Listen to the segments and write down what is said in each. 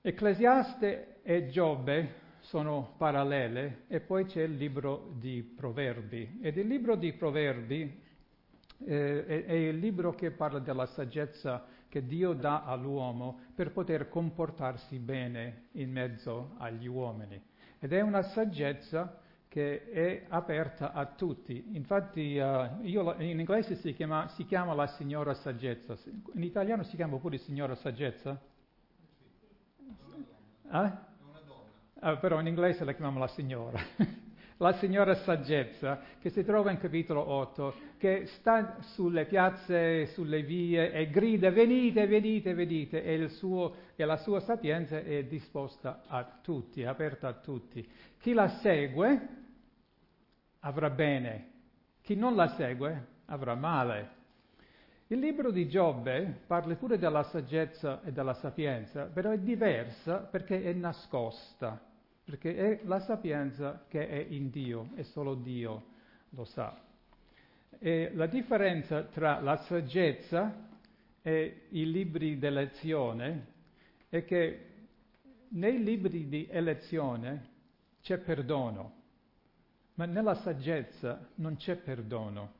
Ecclesiaste e Giobbe sono parallele e poi c'è il libro di Proverbi. Ed il libro di Proverbi è il libro che parla della saggezza che Dio dà all'uomo per poter comportarsi bene in mezzo agli uomini. Ed è una saggezza che è aperta a tutti. Infatti in inglese si chiama la signora saggezza. In italiano si chiama pure signora saggezza? Però in inglese la chiamiamo la signora. La signora saggezza, che si trova in capitolo 8, che sta sulle piazze, sulle vie e grida venite, venite, venite, e la sua sapienza è disposta a tutti, è aperta a tutti. Chi la segue avrà bene, chi non la segue avrà male. Il libro di Giobbe parla pure della saggezza e della sapienza, però è diversa perché è nascosta, perché è la sapienza che è in Dio e solo Dio lo sa. E la differenza tra la saggezza e i libri di elezione è che nei libri di elezione c'è perdono, ma nella saggezza non c'è perdono.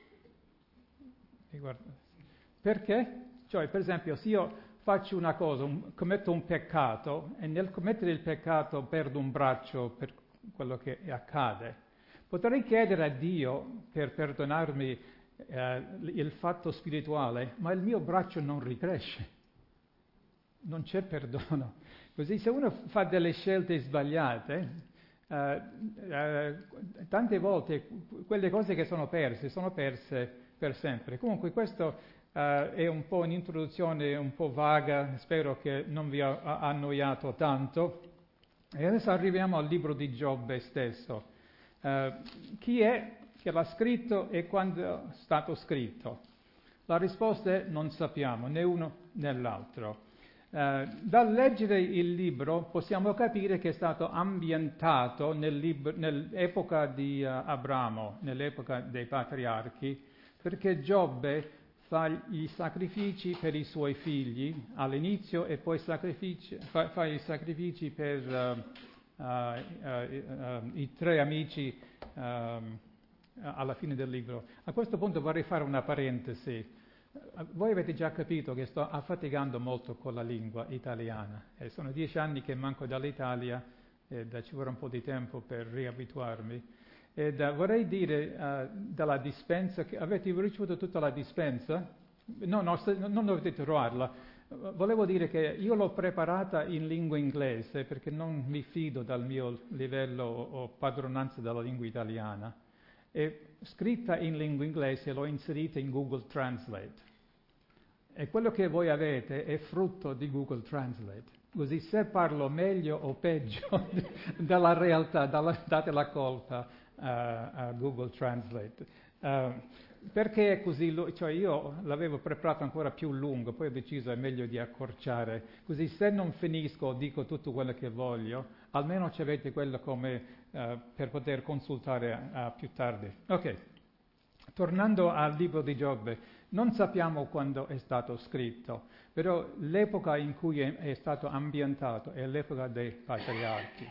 Perché? Cioè, per esempio, se io faccio una cosa, commetto un peccato e nel commettere il peccato perdo un braccio per quello che accade, potrei chiedere a Dio per perdonarmi il fatto spirituale, ma il mio braccio non ricresce, non c'è perdono. Così se uno fa delle scelte sbagliate, tante volte quelle cose che sono perse per sempre. Comunque questo è un po' un'introduzione un po' vaga, spero che non vi ha annoiato tanto. E adesso arriviamo al libro di Giobbe stesso. Chi è che l'ha scritto e quando è stato scritto? La risposta è non sappiamo, né uno né l'altro. Dal leggere il libro possiamo capire che è stato ambientato nell'epoca di Abramo, nell'epoca dei patriarchi, perché Giobbe fa i sacrifici per i suoi figli all'inizio e poi fa i sacrifici per i tre amici alla fine del libro. A questo punto vorrei fare una parentesi. Voi avete già capito che sto affaticando molto con la lingua italiana. Sono 10 anni che manco dall'Italia e ci vorrà un po' di tempo per riabituarmi. Vorrei dire dalla dispensa, che avete ricevuto tutta la dispensa? No, non dovete trovarla. Volevo dire che io l'ho preparata in lingua inglese perché non mi fido dal mio livello o padronanza della lingua italiana. È scritta in lingua inglese, l'ho inserita in Google Translate. E quello che voi avete è frutto di Google Translate. Così se parlo meglio o peggio della realtà, date la colpa a Google Translate. Perché è così? Cioè io l'avevo preparato ancora più lungo, poi ho deciso è meglio di accorciare. Così se non finisco, dico tutto quello che voglio, almeno ci avete quello come per poter consultare più tardi. Ok, tornando al libro di Giobbe, non sappiamo quando è stato scritto, però l'epoca in cui è stato ambientato è l'epoca dei patriarchi.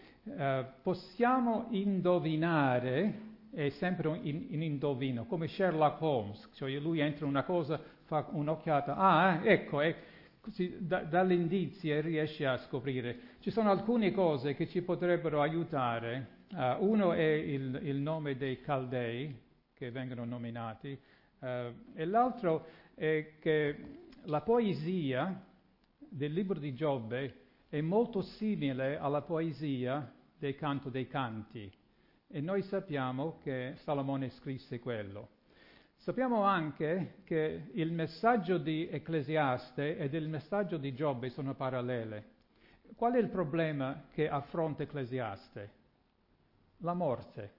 Possiamo indovinare, è sempre un indovino, come Sherlock Holmes, cioè lui entra in una cosa, fa un'occhiata, ecco, così dall'indizio riesce a scoprire. Ci sono alcune cose che ci potrebbero aiutare. Uno è il nome dei Caldei, che vengono nominati, e l'altro è che la poesia del libro di Giobbe è molto simile alla poesia del Canto dei Canti, e noi sappiamo che Salomone scrisse quello. Sappiamo anche che il messaggio di Ecclesiaste ed il messaggio di Giobbe sono parallele. Qual è il problema che affronta Ecclesiaste? La morte.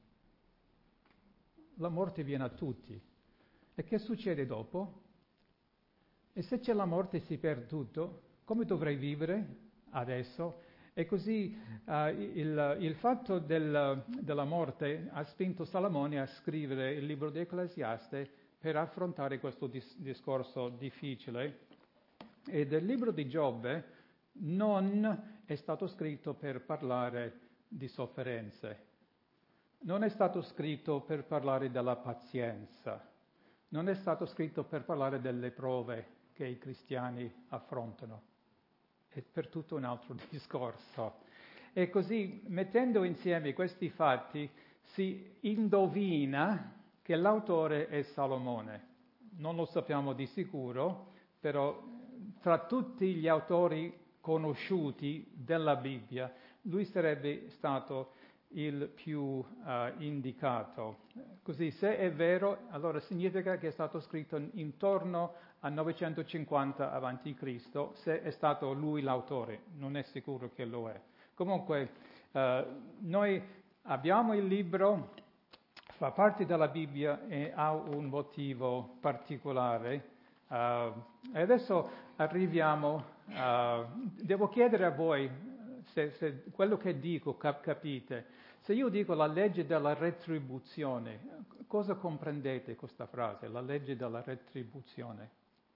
La morte viene a tutti. E che succede dopo? E se c'è la morte si perde tutto, come dovrei vivere adesso? E così il fatto della morte ha spinto Salomone a scrivere il libro di Ecclesiaste per affrontare questo discorso difficile. E del libro di Giobbe non è stato scritto per parlare di sofferenze, non è stato scritto per parlare della pazienza, non è stato scritto per parlare delle prove che i cristiani affrontano. È per tutto un altro discorso. E così, mettendo insieme questi fatti, si indovina che l'autore è Salomone. Non lo sappiamo di sicuro, però tra tutti gli autori conosciuti della Bibbia, lui sarebbe stato il più indicato. Così, se è vero, allora significa che è stato scritto intorno a 950 a.C., se è stato lui l'autore, non è sicuro che lo è. Comunque, noi abbiamo il libro, fa parte della Bibbia e ha un motivo particolare. E adesso arriviamo, devo chiedere a voi se quello che dico capite. Se io dico la legge della retribuzione, cosa comprendete questa frase, la legge della retribuzione?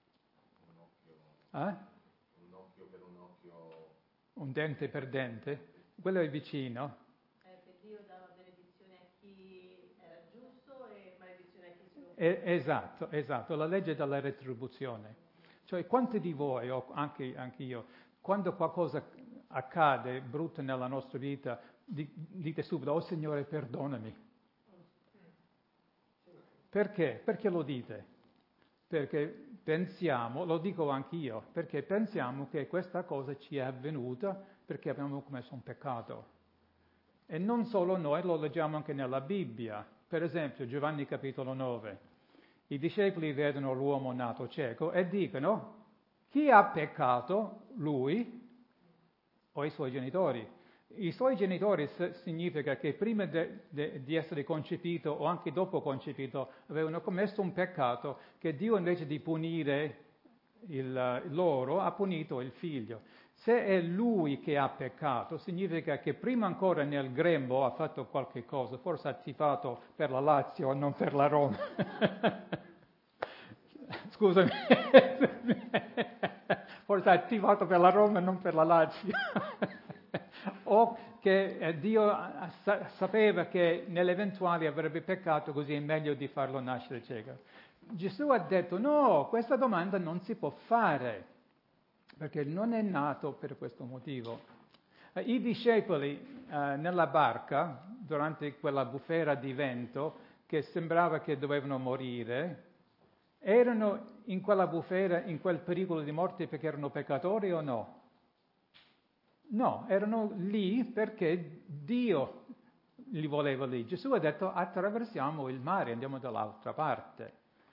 Un occhio per un occhio. Un dente per dente? Quello è vicino. Che Dio dava benedizione a chi era giusto e maledizione a chi si offendeva. Esatto, la legge della retribuzione. Cioè, quanti di voi, o anche io, quando qualcosa accade brutto nella nostra vita, dite subito, oh Signore, perdonami. Perché? Perché lo dite? Perché pensiamo, lo dico anch'io, perché pensiamo che questa cosa ci è avvenuta perché abbiamo commesso un peccato. E non solo noi, lo leggiamo anche nella Bibbia. Per esempio, Giovanni capitolo 9. I discepoli vedono l'uomo nato cieco e dicono, chi ha peccato? Lui o i suoi genitori? I suoi genitori significa che prima di essere concepito o anche dopo concepito avevano commesso un peccato che Dio invece di punire loro ha punito il figlio. Se è lui che ha peccato significa che prima ancora nel grembo ha fatto qualche cosa, forse ha tifato per la Lazio e non per la Roma. Scusami, forse ha tifato per la Roma e non per la Lazio. O che Dio sapeva che nell'eventuale avrebbe peccato, così è meglio di farlo nascere cieco. Gesù ha detto no, questa domanda non si può fare, perché non è nato per questo motivo. I discepoli nella barca, durante quella bufera di vento, che sembrava che dovevano morire, erano in quella bufera, in quel pericolo di morte perché erano peccatori o no? No, erano lì perché Dio li voleva lì. Gesù ha detto attraversiamo il mare, andiamo dall'altra parte.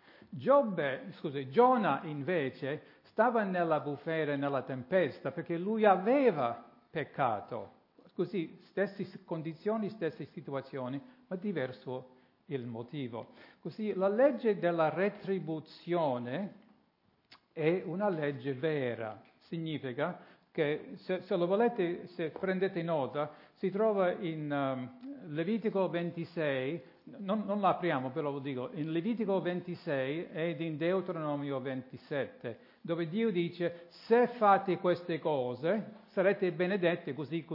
Giona invece stava nella bufera, nella tempesta, perché lui aveva peccato. Così, stesse condizioni, stesse situazioni, ma diverso il motivo. Così la legge della retribuzione è una legge vera, significa che se lo volete, se prendete nota, si trova in Levitico 26, non la apriamo però lo dico, in Levitico 26 ed in Deuteronomio 27, dove Dio dice se fate queste cose sarete benedetti così.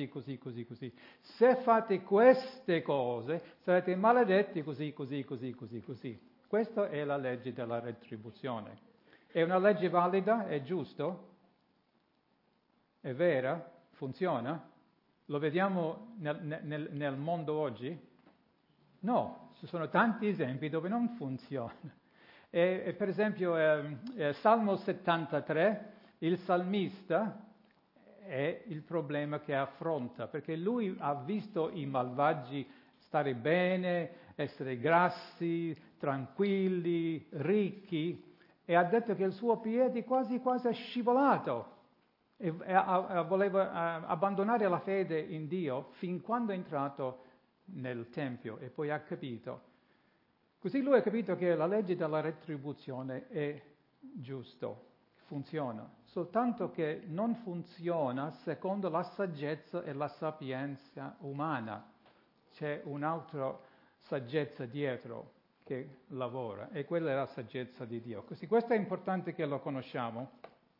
Se fate queste cose sarete maledetti così. Questa è la legge della retribuzione. È una legge valida? È giusto? È vera? Funziona? Lo vediamo nel mondo oggi? No, ci sono tanti esempi dove non funziona. Per esempio, Salmo 73, il salmista è il problema che affronta, perché lui ha visto i malvagi stare bene, essere grassi, tranquilli, ricchi, e ha detto che il suo piede quasi è scivolato. E voleva abbandonare la fede in Dio fin quando è entrato nel Tempio e poi ha capito. Così lui ha capito che la legge della retribuzione è giusto, funziona, soltanto che non funziona secondo la saggezza e la sapienza umana. C'è un'altra saggezza dietro che lavora e quella è la saggezza di Dio. Così questo è importante che lo conosciamo.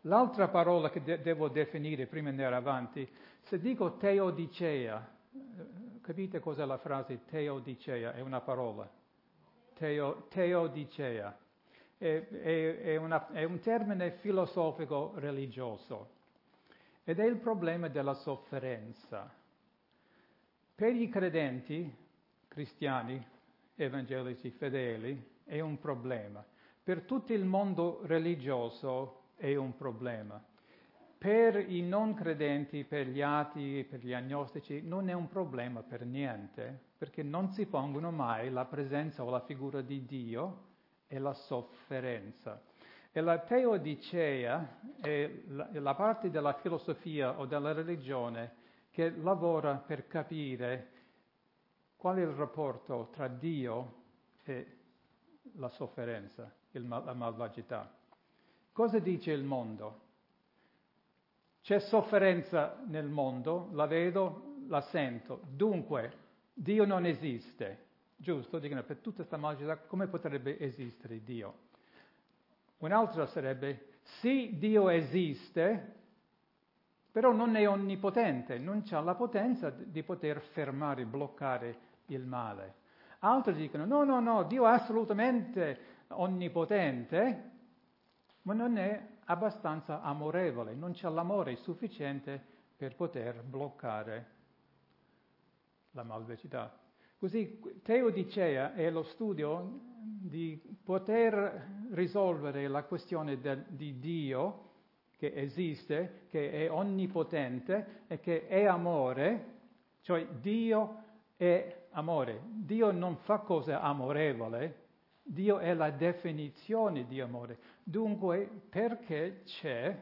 L'altra parola che devo definire prima di andare avanti, se dico teodicea, capite cos'è la frase teodicea? È una parola. Teodicea. È un termine filosofico religioso ed è il problema della sofferenza. Per i credenti, cristiani, evangelici, fedeli, è un problema. Per tutto il mondo religioso è un problema. Per i non credenti, per gli atei, per gli agnostici, non è un problema per niente, perché non si pongono mai la presenza o la figura di Dio e la sofferenza. E la teodicea è la parte della filosofia o della religione che lavora per capire qual è il rapporto tra Dio e la sofferenza, la malvagità. Cosa dice il mondo? C'è sofferenza nel mondo, la vedo, la sento. Dunque, Dio non esiste. Giusto? Dicono, per tutta questa malvagità, come potrebbe esistere Dio? Un'altra sarebbe, sì, Dio esiste, però non è onnipotente, non ha la potenza di poter fermare, bloccare il male. Altri dicono, no, Dio è assolutamente onnipotente, ma non è abbastanza amorevole, non c'è l'amore sufficiente per poter bloccare la malvagità. Così teodicea è lo studio di poter risolvere la questione di Dio che esiste, che è onnipotente e che è amore, cioè Dio è amore. Dio non fa cose amorevole, Dio è la definizione di amore. Dunque, perché c'è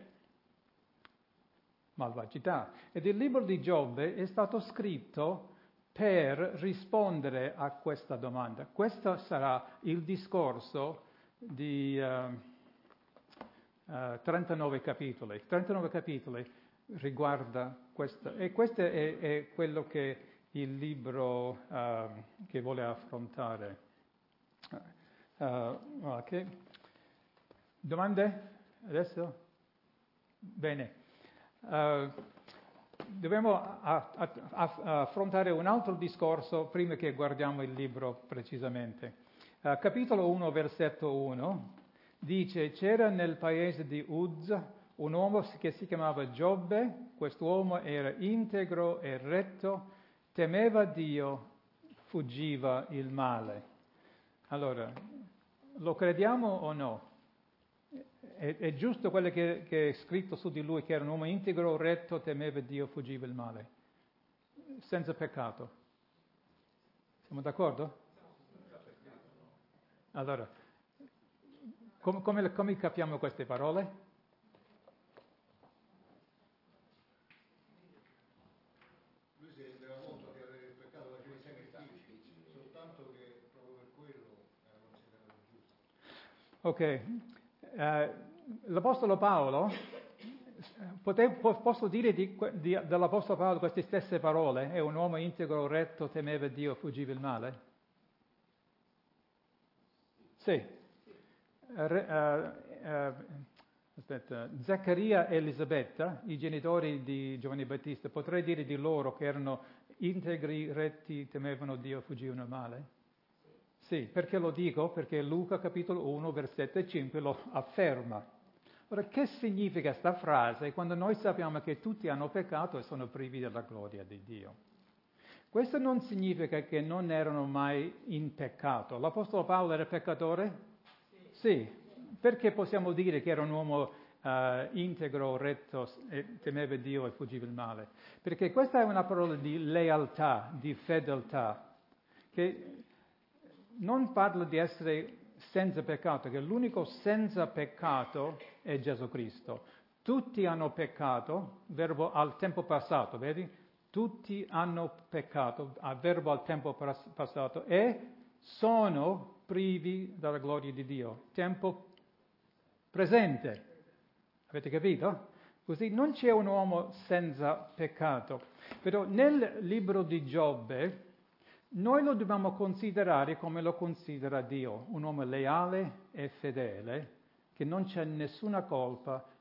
malvagità? Ed il libro di Giobbe è stato scritto per rispondere a questa domanda. Questo sarà il discorso di 39 capitoli. 39 capitoli riguarda questo. E questo è quello che il libro che vuole affrontare. Okay. Domande? Adesso? Bene. Dobbiamo affrontare un altro discorso prima che guardiamo il libro precisamente. Capitolo 1, versetto 1, dice: c'era nel paese di Uz un uomo che si chiamava Giobbe, quest'uomo era integro e retto, temeva Dio, fuggiva il male. Allora, lo crediamo o no? È giusto quello che è scritto su di lui, che era un uomo integro, retto, temeva Dio, fuggiva il male, senza peccato. Siamo d'accordo? Allora, come capiamo queste parole? Lui si rendeva conto che aveva peccato faceva i sacrifici, soltanto che proprio per quello era considerato giusto. Ok. L'Apostolo Paolo, posso dire dell'Apostolo Paolo queste stesse parole? È un uomo integro, retto, temeva Dio, fuggiva il male? Sì. Zaccaria e Elisabetta, i genitori di Giovanni Battista, potrei dire di loro che erano integri, retti, temevano Dio, fuggivano il male? Sì, perché lo dico? Perché Luca capitolo 1, versetto 5 lo afferma. Ora, che significa questa frase quando noi sappiamo che tutti hanno peccato e sono privi della gloria di Dio? Questo non significa che non erano mai in peccato. L'Apostolo Paolo era peccatore? Sì. Perché possiamo dire che era un uomo integro, retto, temeva Dio e fuggiva il male? Perché questa è una parola di lealtà, di fedeltà, che non parla di essere senza peccato, che l'unico senza peccato è Gesù Cristo. Tutti hanno peccato, verbo al tempo passato, vedi? Tutti hanno peccato, verbo al tempo passato, e sono privi della gloria di Dio. Tempo presente. Avete capito? Così non c'è un uomo senza peccato. Però nel libro di Giobbe noi lo dobbiamo considerare come lo considera Dio, un uomo leale e fedele, che non c'è nessuna colpa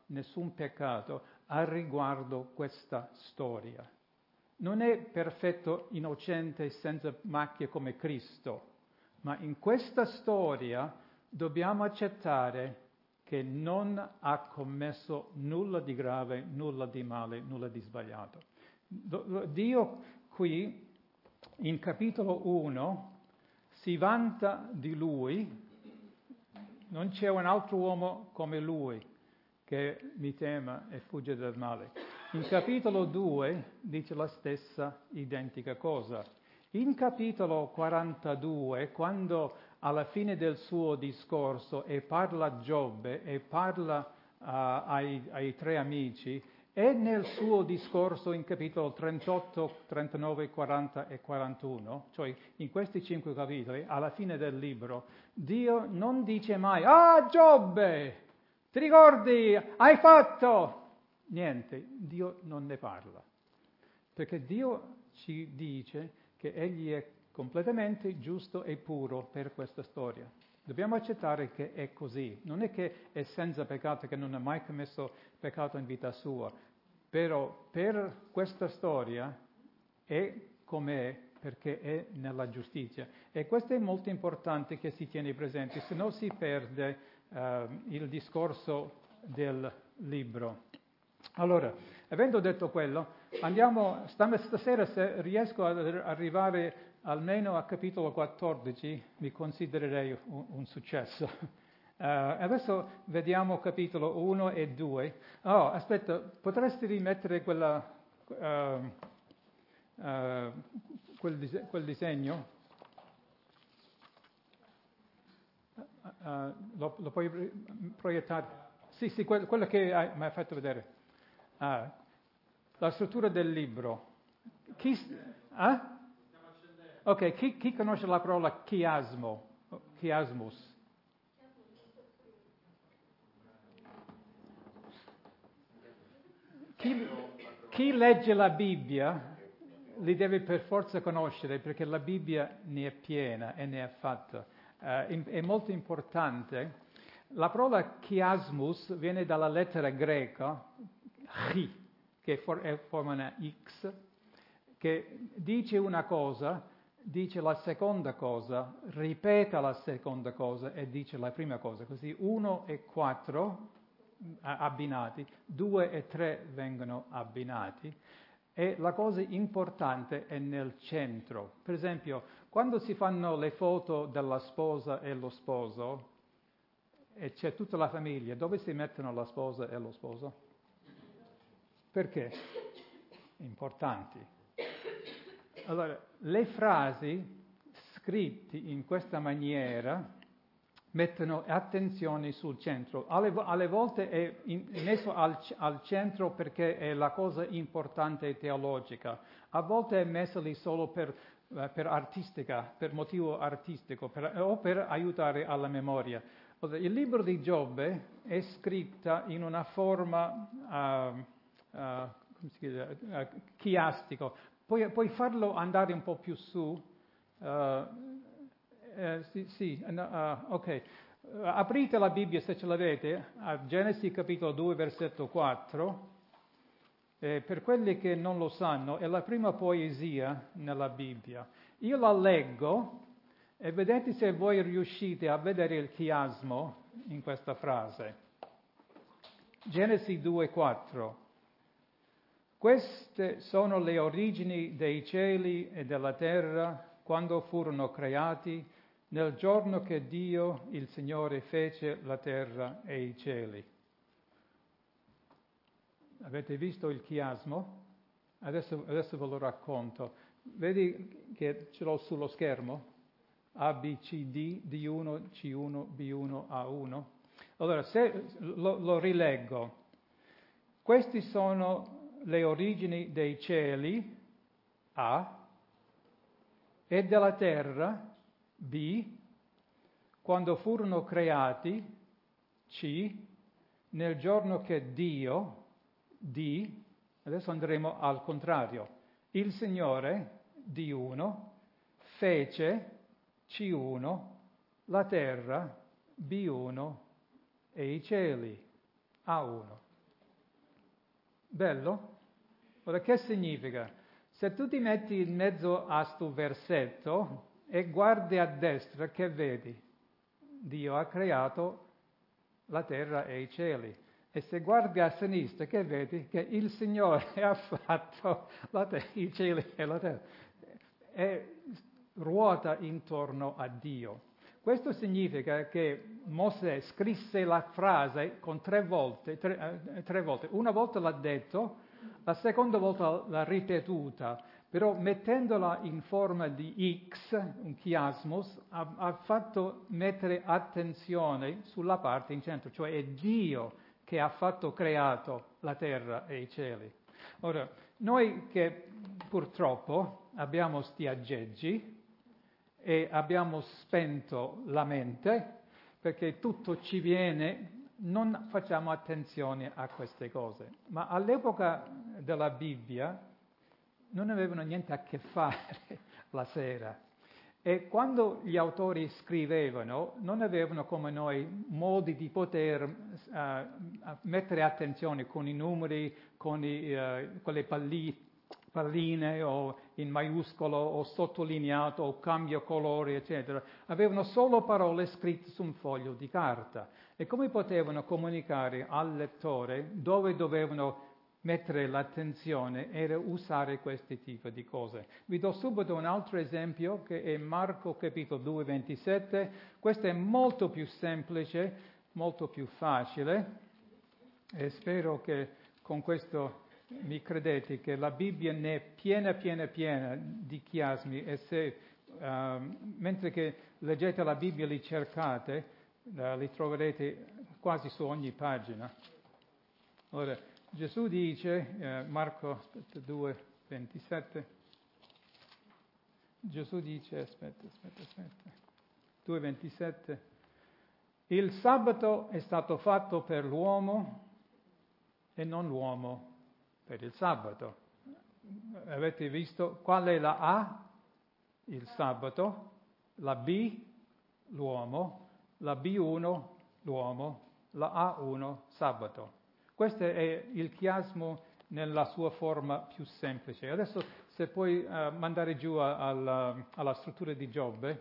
nessun peccato a riguardo questa storia. Non è perfetto, innocente, senza macchie come Cristo, ma in questa storia dobbiamo accettare che non ha commesso nulla di grave, nulla di male, nulla di sbagliato. Dio qui, in capitolo 1, si vanta di lui. Non c'è un altro uomo come lui che mi tema e fugge dal male. In capitolo 2 dice la stessa identica cosa. In capitolo 42, quando alla fine del suo discorso e parla a Giobbe e parla ai tre amici, e nel suo discorso in capitolo 38, 39, 40 e 41, cioè in questi 5 capitoli, alla fine del libro, Dio non dice mai: «Ah, Giobbe, ti ricordi? Hai fatto!» Niente, Dio non ne parla. Perché Dio ci dice che Egli è completamente giusto e puro per questa storia. Dobbiamo accettare che è così. Non è che è senza peccato, che non ha mai commesso peccato in vita sua. Però per questa storia è come è, perché è nella giustizia. E questo è molto importante che si tiene presente, se no si perde il discorso del libro. Allora, avendo detto quello, andiamo stasera, se riesco ad arrivare almeno a capitolo 14, mi considererei un successo. Adesso vediamo capitolo 1 e 2. Oh, aspetta, potresti rimettere quel disegno? Lo puoi proiettare? Sì, quello che mi hai fatto vedere. La struttura del libro. Ok, chi conosce la parola chiasmus? Chi legge la Bibbia li deve per forza conoscere, perché la Bibbia ne è piena e ne è fatta. È molto importante. La parola chiasmus viene dalla lettera greca chi, che forma una X, che dice una cosa, dice la seconda cosa, ripete la seconda cosa e dice la prima cosa. Così 1 e 4 abbinati, 2 e 3 vengono abbinati. E la cosa importante è nel centro. Per esempio, quando si fanno le foto della sposa e lo sposo, e c'è tutta la famiglia, dove si mettono la sposa e lo sposo? Perché? Importanti. Allora, le frasi scritte in questa maniera mettono attenzione sul centro. Alle volte è messo al centro perché è la cosa importante teologica. A volte è messo lì solo per artistica, per motivo artistico, o per aiutare alla memoria. Il libro di Giobbe è scritto in una forma chiastico. Puoi farlo andare un po' più su? Ok. Aprite la Bibbia se ce l'avete, a Genesi capitolo 2, versetto 4. Per quelli che non lo sanno, è la prima poesia nella Bibbia. Io la leggo e vedete se voi riuscite a vedere il chiasmo in questa frase. Genesi 2, 4. Queste sono le origini dei cieli e della terra quando furono creati, nel giorno che Dio, il Signore, fece la terra e i cieli. Avete visto il chiasmo? Adesso ve lo racconto. Vedi che ce l'ho sullo schermo? A, B, C, D, D1, C1, B1, A1. Allora, se lo rileggo. Queste sono le origini dei cieli, A, e della terra, B, quando furono creati, C, nel giorno che Dio, D, adesso andremo al contrario, il Signore, D1, fece, C1, la terra, B1, e i cieli, A1. Bello? Ora, che significa? Se tu ti metti in mezzo a sto versetto e guardi a destra, che vedi? Dio ha creato la terra e i cieli. E se guardi a sinistra, che vedi? Che il Signore ha fatto i cieli e la terra. E ruota intorno a Dio. Questo significa che Mosè scrisse la frase con tre volte. Una volta l'ha detto, la seconda volta l'ha ripetuta, però mettendola in forma di X, un chiasmos, ha fatto mettere attenzione sulla parte in centro, cioè è Dio che ha creato la terra e i cieli. Ora, noi che purtroppo abbiamo sti aggeggi e abbiamo spento la mente, perché tutto ci viene, non facciamo attenzione a queste cose. Ma all'epoca della Bibbia non avevano niente a che fare la sera. E quando gli autori scrivevano, non avevano come noi modi di poter mettere attenzione con i numeri, con le palline o in maiuscolo o sottolineato o cambio colore, eccetera. Avevano solo parole scritte su un foglio di carta. E come potevano comunicare al lettore dove dovevano mettere l'attenzione era usare questi tipi di cose. Vi do subito un altro esempio che è Marco capitolo 2, 27. Questo è molto più semplice, molto più facile e spero che con questo mi credete che la Bibbia ne è piena di chiasmi e se mentre che leggete la Bibbia li cercate, li troverete quasi su ogni pagina. Allora, Gesù dice, Marco 2, 27, Gesù dice, aspetta, 2, 27, il sabato è stato fatto per l'uomo e non l'uomo per il sabato. Avete visto qual è la A? Il sabato, la B? L'uomo, la B1? L'uomo, la A1? Sabato. Questo è il chiasmo nella sua forma più semplice. Adesso se puoi mandare giù alla struttura di Giobbe.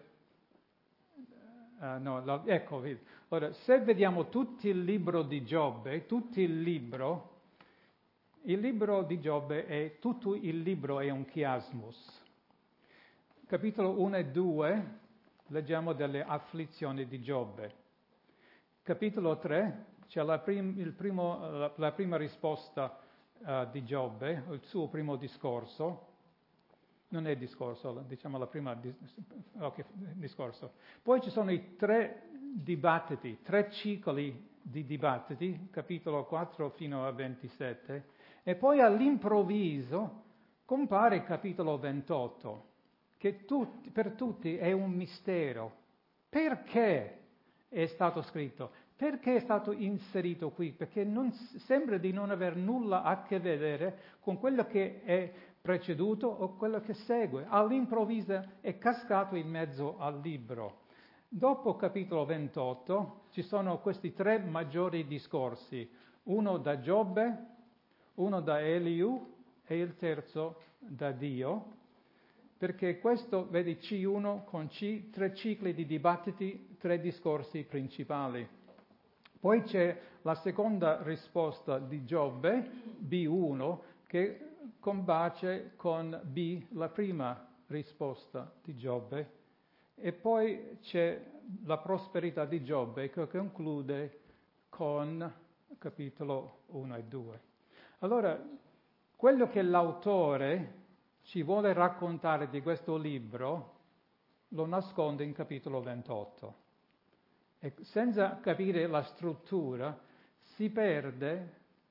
Ecco, ora, se vediamo tutto il libro di Giobbe, tutto il libro di Giobbe è, tutto il libro è un chiasmus. Capitolo 1 e 2 leggiamo delle afflizioni di Giobbe. Capitolo 3 c'è la prima risposta di Giobbe, il suo primo discorso. Non è discorso, diciamo la prima discorso. Poi ci sono i 3 dibattiti, 3 cicli di dibattiti, capitolo 4 fino a 27, e poi all'improvviso compare il capitolo 28, che per tutti è un mistero. Perché è stato scritto? Perché è stato inserito qui? Perché sembra di non aver nulla a che vedere con quello che è preceduto o quello che segue. All'improvviso è cascato in mezzo al libro. Dopo capitolo 28 ci sono questi 3 maggiori discorsi, uno da Giobbe, uno da Eliù e il terzo da Dio, perché questo, vedi, C1 con C, 3 cicli di dibattiti, 3 discorsi principali. Poi c'è la seconda risposta di Giobbe, B1, che combacia con B, la prima risposta di Giobbe, e poi c'è la prosperità di Giobbe che conclude con capitolo 1 e 2. Allora, quello che l'autore ci vuole raccontare di questo libro lo nasconde in capitolo 28. E senza capire la struttura si perde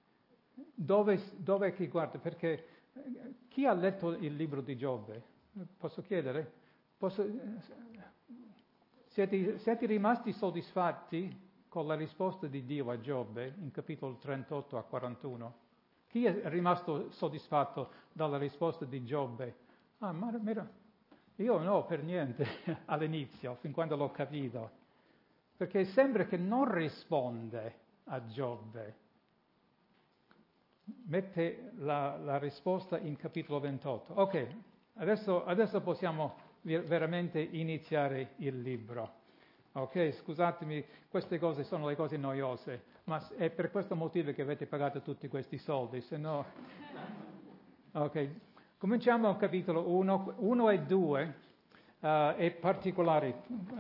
dove chi guarda, perché chi ha letto il libro di Giobbe? Posso chiedere? Siete rimasti soddisfatti con la risposta di Dio a Giobbe in capitolo 38 a 41? Chi è rimasto soddisfatto dalla risposta di Giobbe? Io no, per niente, all'inizio, fin quando l'ho capito. Perché sembra che non risponde a Giobbe. mette la risposta in capitolo 28. Ok, adesso possiamo veramente iniziare il libro. Ok, scusatemi, queste cose sono le cose noiose, ma è per questo motivo che avete pagato tutti questi soldi, se no... Ok, cominciamo al capitolo 1 e 2, è particolare.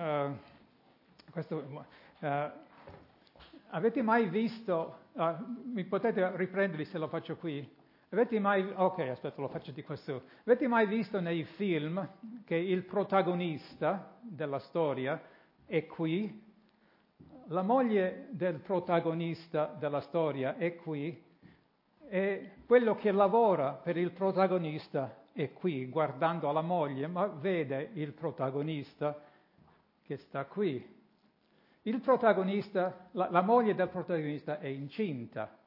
Avete mai visto, mi potete riprendere se lo faccio qui? Ok, aspetta, lo faccio di questo. Avete mai visto nei film che il protagonista della storia è qui? La moglie del protagonista della storia è qui e quello che lavora per il protagonista è qui, guardando alla moglie, ma vede il protagonista che sta qui. Il protagonista, la moglie del protagonista è incinta.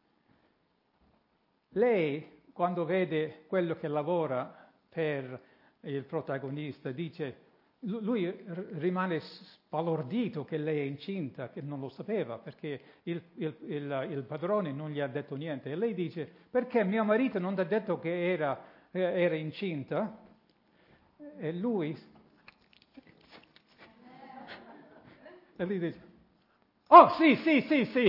Lei, quando vede quello che lavora per il protagonista, dice, lui rimane sbalordito che lei è incinta, che non lo sapeva, perché il padrone non gli ha detto niente. E lei dice, perché mio marito non ti ha detto che era incinta? E lui dice, oh sì.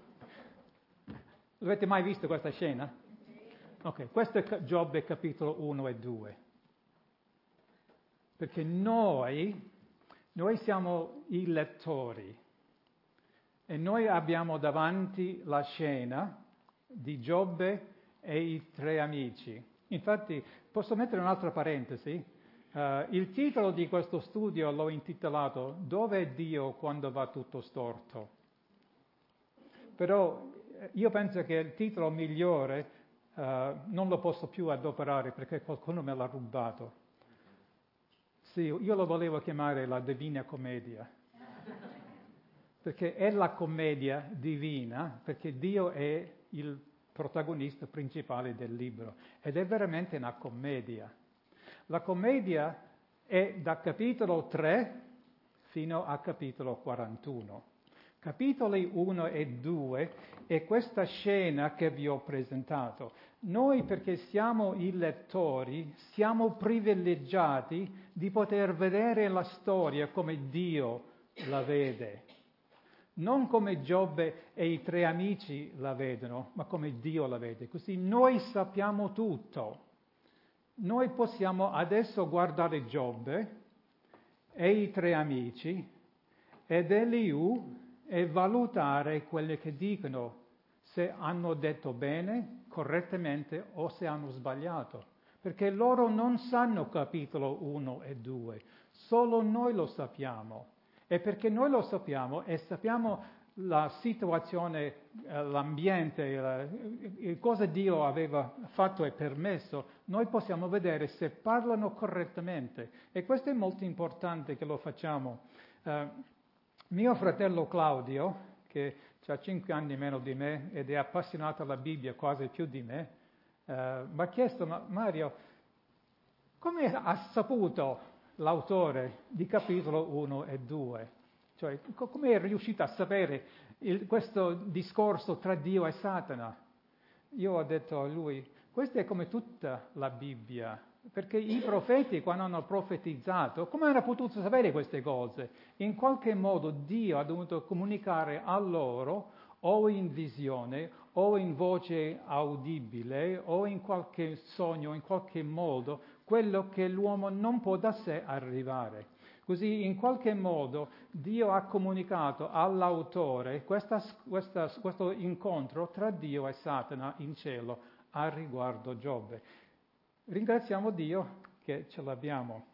Avete mai visto questa scena? Ok, questo è Giobbe capitolo 1 e 2. Perché noi siamo i lettori e noi abbiamo davanti la scena di Giobbe e i 3 amici. Infatti, posso mettere un'altra parentesi? Il titolo di questo studio l'ho intitolato Dov'è Dio quando va tutto storto? Però io penso che il titolo migliore non lo posso più adoperare perché qualcuno me l'ha rubato. Sì, io lo volevo chiamare la Divina Commedia, perché è la commedia divina, perché Dio è il protagonista principale del libro ed è veramente una commedia. La commedia è da capitolo 3 fino a capitolo 41. Capitoli 1 e 2 è questa scena che vi ho presentato. Noi, perché siamo i lettori, siamo privilegiati di poter vedere la storia come Dio la vede. Non come Giobbe e i 3 amici la vedono, ma come Dio la vede. Così noi sappiamo tutto. Noi possiamo adesso guardare Giobbe e i 3 amici ed Eliù e valutare quelle che dicono, se hanno detto bene, correttamente o se hanno sbagliato. Perché loro non sanno capitolo 1 e 2, solo noi lo sappiamo. E perché noi lo sappiamo e sappiamo la situazione, l'ambiente, cosa Dio aveva fatto e permesso, noi possiamo vedere se parlano correttamente. E questo è molto importante che lo facciamo. Mio fratello Claudio, che ha 5 anni meno di me ed è appassionato alla Bibbia quasi più di me, mi ha chiesto, ma Mario, come ha saputo l'autore di capitolo 1 e 2? Cioè, come è riuscito a sapere questo discorso tra Dio e Satana? Io ho detto a lui, questa è come tutta la Bibbia, perché i profeti, quando hanno profetizzato, come hanno potuto sapere queste cose? In qualche modo Dio ha dovuto comunicare a loro, o in visione, o in voce audibile, o in qualche sogno, in qualche modo, quello che l'uomo non può da sé arrivare. Così in qualche modo Dio ha comunicato all'autore questo incontro tra Dio e Satana in cielo a riguardo Giobbe. Ringraziamo Dio che ce l'abbiamo.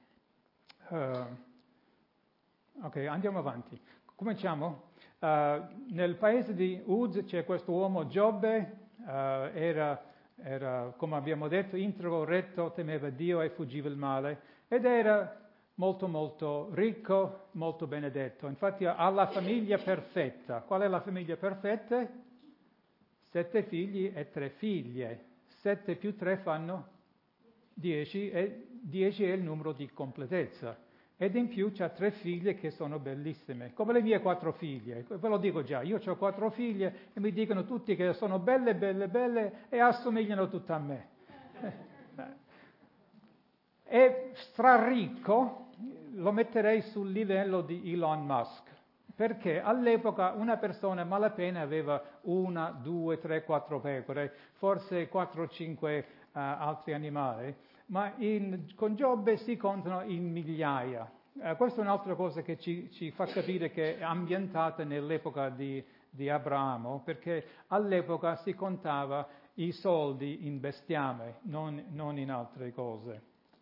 Ok, andiamo avanti. Cominciamo. Nel paese di Uz c'è questo uomo Giobbe, era, come abbiamo detto, integro, retto, temeva Dio e fuggiva il male, ed era molto ricco, molto benedetto. Infatti ha la famiglia perfetta. Qual è la famiglia perfetta? 7 figli e 3 figlie. 7 più 3 fanno 10 e 10 è il numero di completezza. ed in più ha 3 figlie che sono bellissime, come le mie 4 figlie. Ve lo dico già, io ho 4 figlie e mi dicono tutti che sono belle, belle, belle e assomigliano tutte a me. E straricco lo metterei sul livello di Elon Musk, perché all'epoca una persona a malapena aveva 1, 2, 3, 4 pecore, forse 4 o 5 altri animali, ma con Giobbe si contano in migliaia. Questa è un'altra cosa che ci fa capire che è ambientata nell'epoca di Abramo, perché all'epoca si contava i soldi in bestiame, non in altre cose.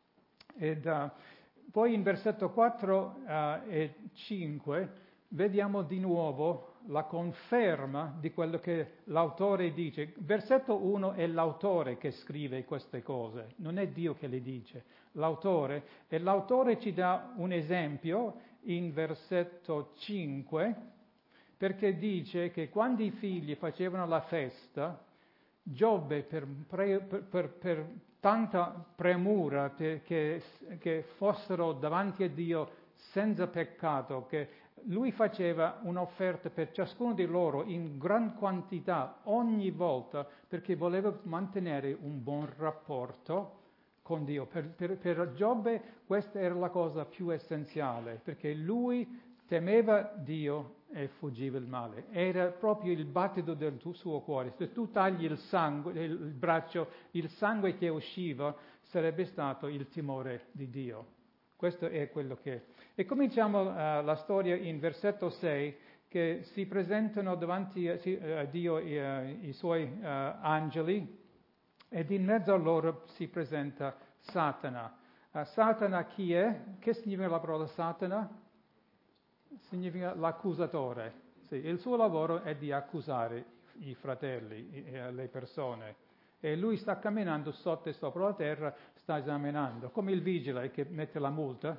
Poi in versetto 4 e 5 vediamo di nuovo la conferma di quello che l'autore dice. Versetto 1 è l'autore che scrive queste cose, non è Dio che le dice, l'autore. E l'autore ci dà un esempio in versetto 5, perché dice che quando i figli facevano la festa, Giobbe per tanta premura che fossero davanti a Dio senza peccato, che lui faceva un'offerta per ciascuno di loro in gran quantità ogni volta, perché voleva mantenere un buon rapporto con Dio. Per Giobbe questa era la cosa più essenziale, perché lui temeva Dio e fuggiva il male. Era proprio il battito del suo cuore. Se tu tagli il braccio, il sangue che usciva sarebbe stato il timore di Dio. Questo è quello che è. E cominciamo la storia in versetto 6, che si presentano davanti a Dio i suoi angeli, ed in mezzo a loro si presenta Satana. Satana chi è? Che significa la parola Satana? Significa l'accusatore. Sì, il suo lavoro è di accusare i fratelli, le persone. E lui sta camminando sotto e sopra la terra, sta esaminando, come il vigile che mette la multa.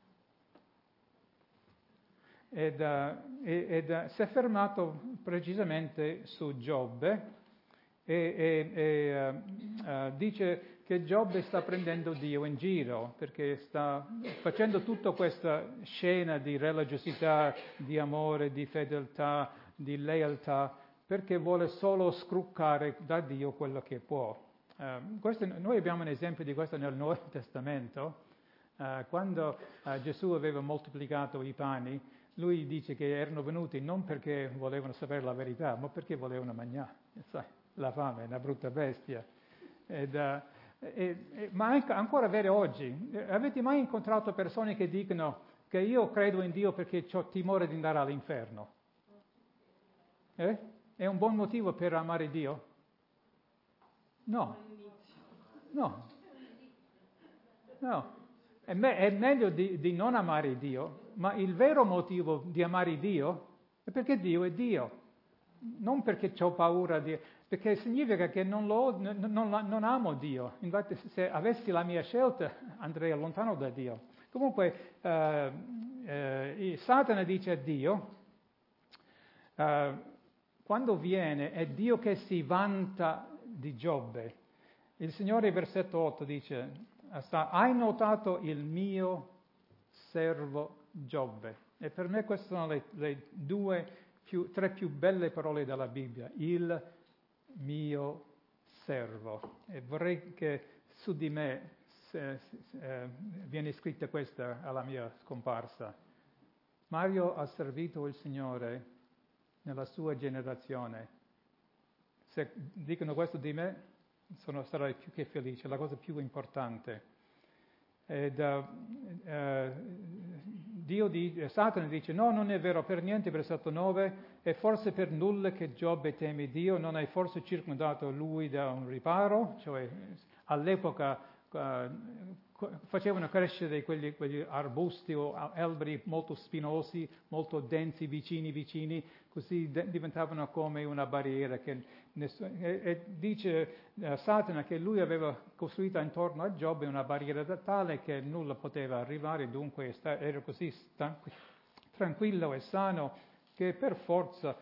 Ed si è fermato precisamente su Giobbe e dice che Giobbe sta prendendo Dio in giro, perché sta facendo tutta questa scena di religiosità, di amore, di fedeltà, di lealtà, perché vuole solo scruccare da Dio quello che può. Noi abbiamo un esempio di questo nel Nuovo Testamento. Quando Gesù aveva moltiplicato i pani, lui dice che erano venuti non perché volevano sapere la verità, ma perché volevano mangiare. Sai, la fame è una brutta bestia. Ma ancora vero oggi, avete mai incontrato persone che dicono che io credo in Dio perché ho timore di andare all'inferno? È un buon motivo per amare Dio? No. È meglio di non amare Dio, ma il vero motivo di amare Dio è perché Dio è Dio, non perché ho paura di... perché significa che non amo Dio. Infatti se avessi la mia scelta andrei lontano da Dio. Comunque Satana dice a Dio, quando viene è Dio che si vanta di Giobbe. Il Signore, versetto 8, dice, hai notato il mio servo Giobbe. E per me queste sono le tre più belle parole della Bibbia, il mio servo. E vorrei che su di me viene scritta questa alla mia scomparsa. Mario ha servito il Signore nella sua generazione. Se dicono questo di me, sarai più che felice, la cosa più importante. Satana dice, no, non è vero per niente, versetto 9, è forse per nulla che Giobbe teme Dio, non hai forse circondato lui da un riparo? Cioè, all'epoca facevano crescere quegli arbusti o alberi molto spinosi, molto densi, vicini, così diventavano come una barriera. Dice Satana che lui aveva costruito intorno a Giobbe una barriera tale che nulla poteva arrivare, dunque era così tranquillo e sano che per forza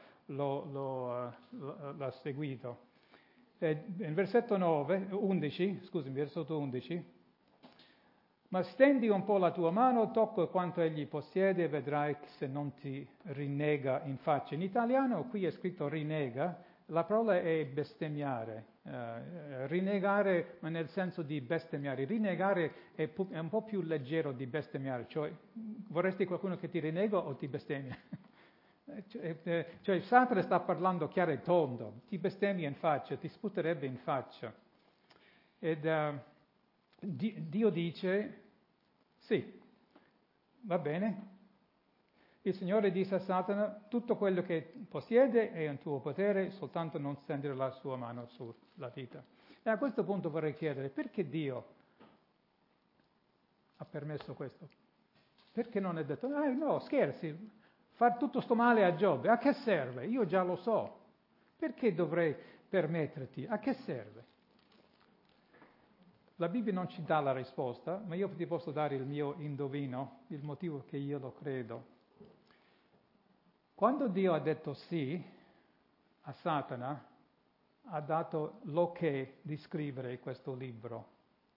l'ha seguito. In versetto 11, Ma stendi un po' la tua mano, tocca quanto egli possiede e vedrai se non ti rinnega in faccia. In italiano qui è scritto rinnega, la parola è bestemmiare. Rinnegare, ma nel senso di bestemmiare. Rinnegare è un po' più leggero di bestemmiare, cioè vorresti qualcuno che ti rinnega o ti bestemmia? Cioè Satana sta parlando chiaro e tondo, ti bestemmia in faccia, ti sputerebbe in faccia. Ed Dio dice, sì, va bene. Il Signore disse a Satana, tutto quello che possiede è in tuo potere, soltanto non stendere la sua mano sulla vita. E a questo punto vorrei chiedere, perché Dio ha permesso questo? Perché non è detto, no, scherzi, far tutto sto male a Giobbe, a che serve? Io già lo so. Perché dovrei permetterti? A che serve? La Bibbia non ci dà la risposta, ma io ti posso dare il mio indovino, il motivo che io lo credo. Quando Dio ha detto sì a Satana, ha dato l'ok di scrivere questo libro.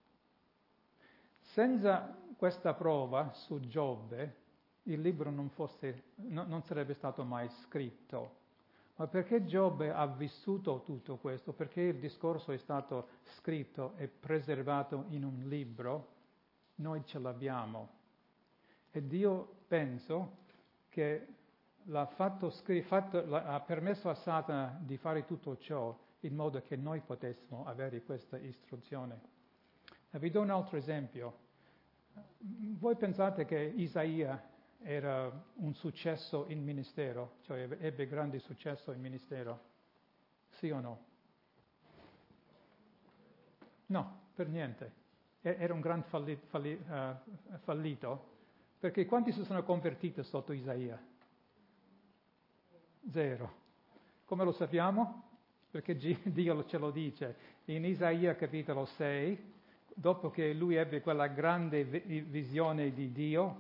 Senza questa prova su Giobbe, il libro non sarebbe stato mai scritto. Ma perché Giobbe ha vissuto tutto questo, perché il discorso è stato scritto e preservato in un libro, noi ce l'abbiamo. E Dio, penso, che ha permesso a Satana di fare tutto ciò in modo che noi potessimo avere questa istruzione. E vi do un altro esempio. Voi pensate che Isaia era un successo in ministero, cioè ebbe grande successo in ministero? Sì o no? No, per niente. Era un gran fallito, perché quanti si sono convertiti sotto Isaia? 0. Come lo sappiamo? Perché Dio ce lo dice. In Isaia capitolo 6, dopo che lui ebbe quella grande visione di Dio,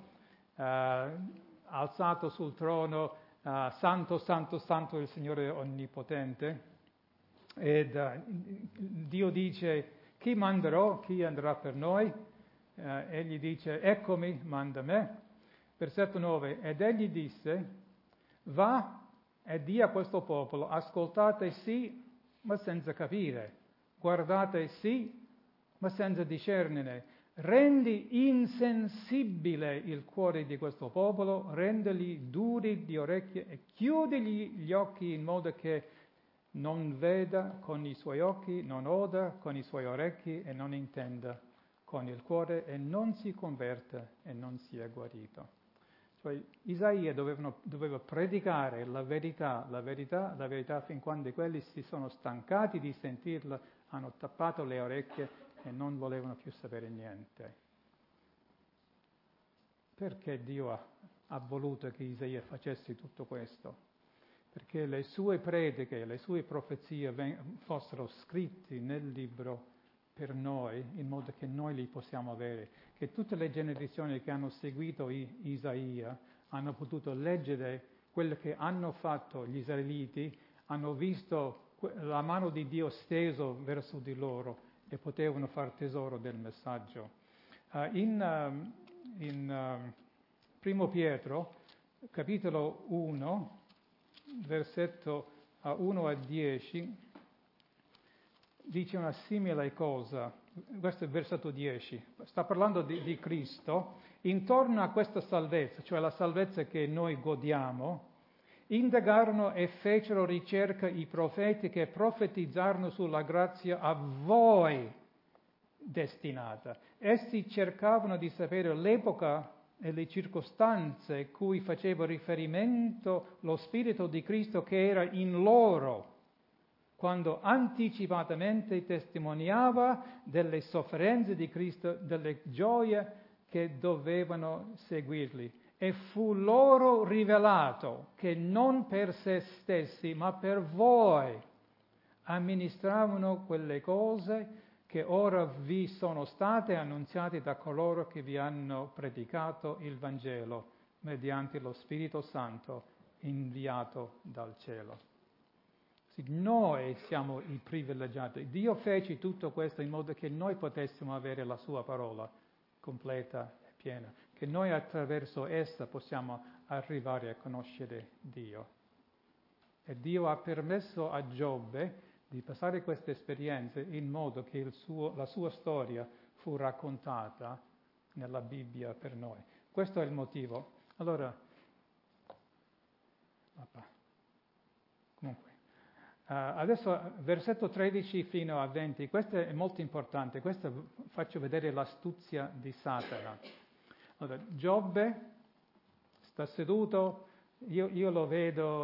alzato sul trono, santo, santo, santo il Signore Onnipotente, ed Dio dice, chi manderò, chi andrà per noi? Egli dice, eccomi, manda me. Versetto 9, ed egli disse, va e di a questo popolo, ascoltate sì, ma senza capire, guardate sì, ma senza discernere, rendi insensibile il cuore di questo popolo, rendili duri di orecchie e chiudigli gli occhi in modo che non veda con i suoi occhi, non oda con i suoi orecchi e non intenda con il cuore e non si converta e non sia guarito. Cioè Isaia doveva predicare la verità, fin quando quelli si sono stancati di sentirla, hanno tappato le orecchie e non volevano più sapere niente. Perché Dio ha voluto che Isaia facesse tutto questo? Perché le sue prediche, le sue profezie fossero scritte nel libro per noi, in modo che noi li possiamo avere, che tutte le generazioni che hanno seguito Isaia hanno potuto leggere quello che hanno fatto gli israeliti, hanno visto la mano di Dio steso verso di loro e potevano far tesoro del messaggio. In Primo Pietro, capitolo 1, versetto 1 a 10, dice una simile cosa. Questo è il versetto 10. Sta parlando di Cristo. Intorno a questa salvezza, cioè la salvezza che noi godiamo, indagarono e fecero ricerca i profeti che profetizzarono sulla grazia a voi destinata. Essi cercavano di sapere l'epoca e le circostanze cui faceva riferimento lo Spirito di Cristo che era in loro, quando anticipatamente testimoniava delle sofferenze di Cristo, delle gioie che dovevano seguirli. E fu loro rivelato che non per se stessi, ma per voi amministravano quelle cose che ora vi sono state annunziate da coloro che vi hanno predicato il Vangelo mediante lo Spirito Santo inviato dal cielo. Noi siamo i privilegiati. Dio fece tutto questo in modo che noi potessimo avere la sua parola completa e piena, che noi attraverso essa possiamo arrivare a conoscere Dio. E Dio ha permesso a Giobbe di passare queste esperienze in modo che la sua storia fu raccontata nella Bibbia per noi. Questo è il motivo. Allora, comunque, adesso versetto 13 fino a 20, questo è molto importante, questo faccio vedere l'astuzia di Satana. Allora, Giobbe sta seduto, io lo vedo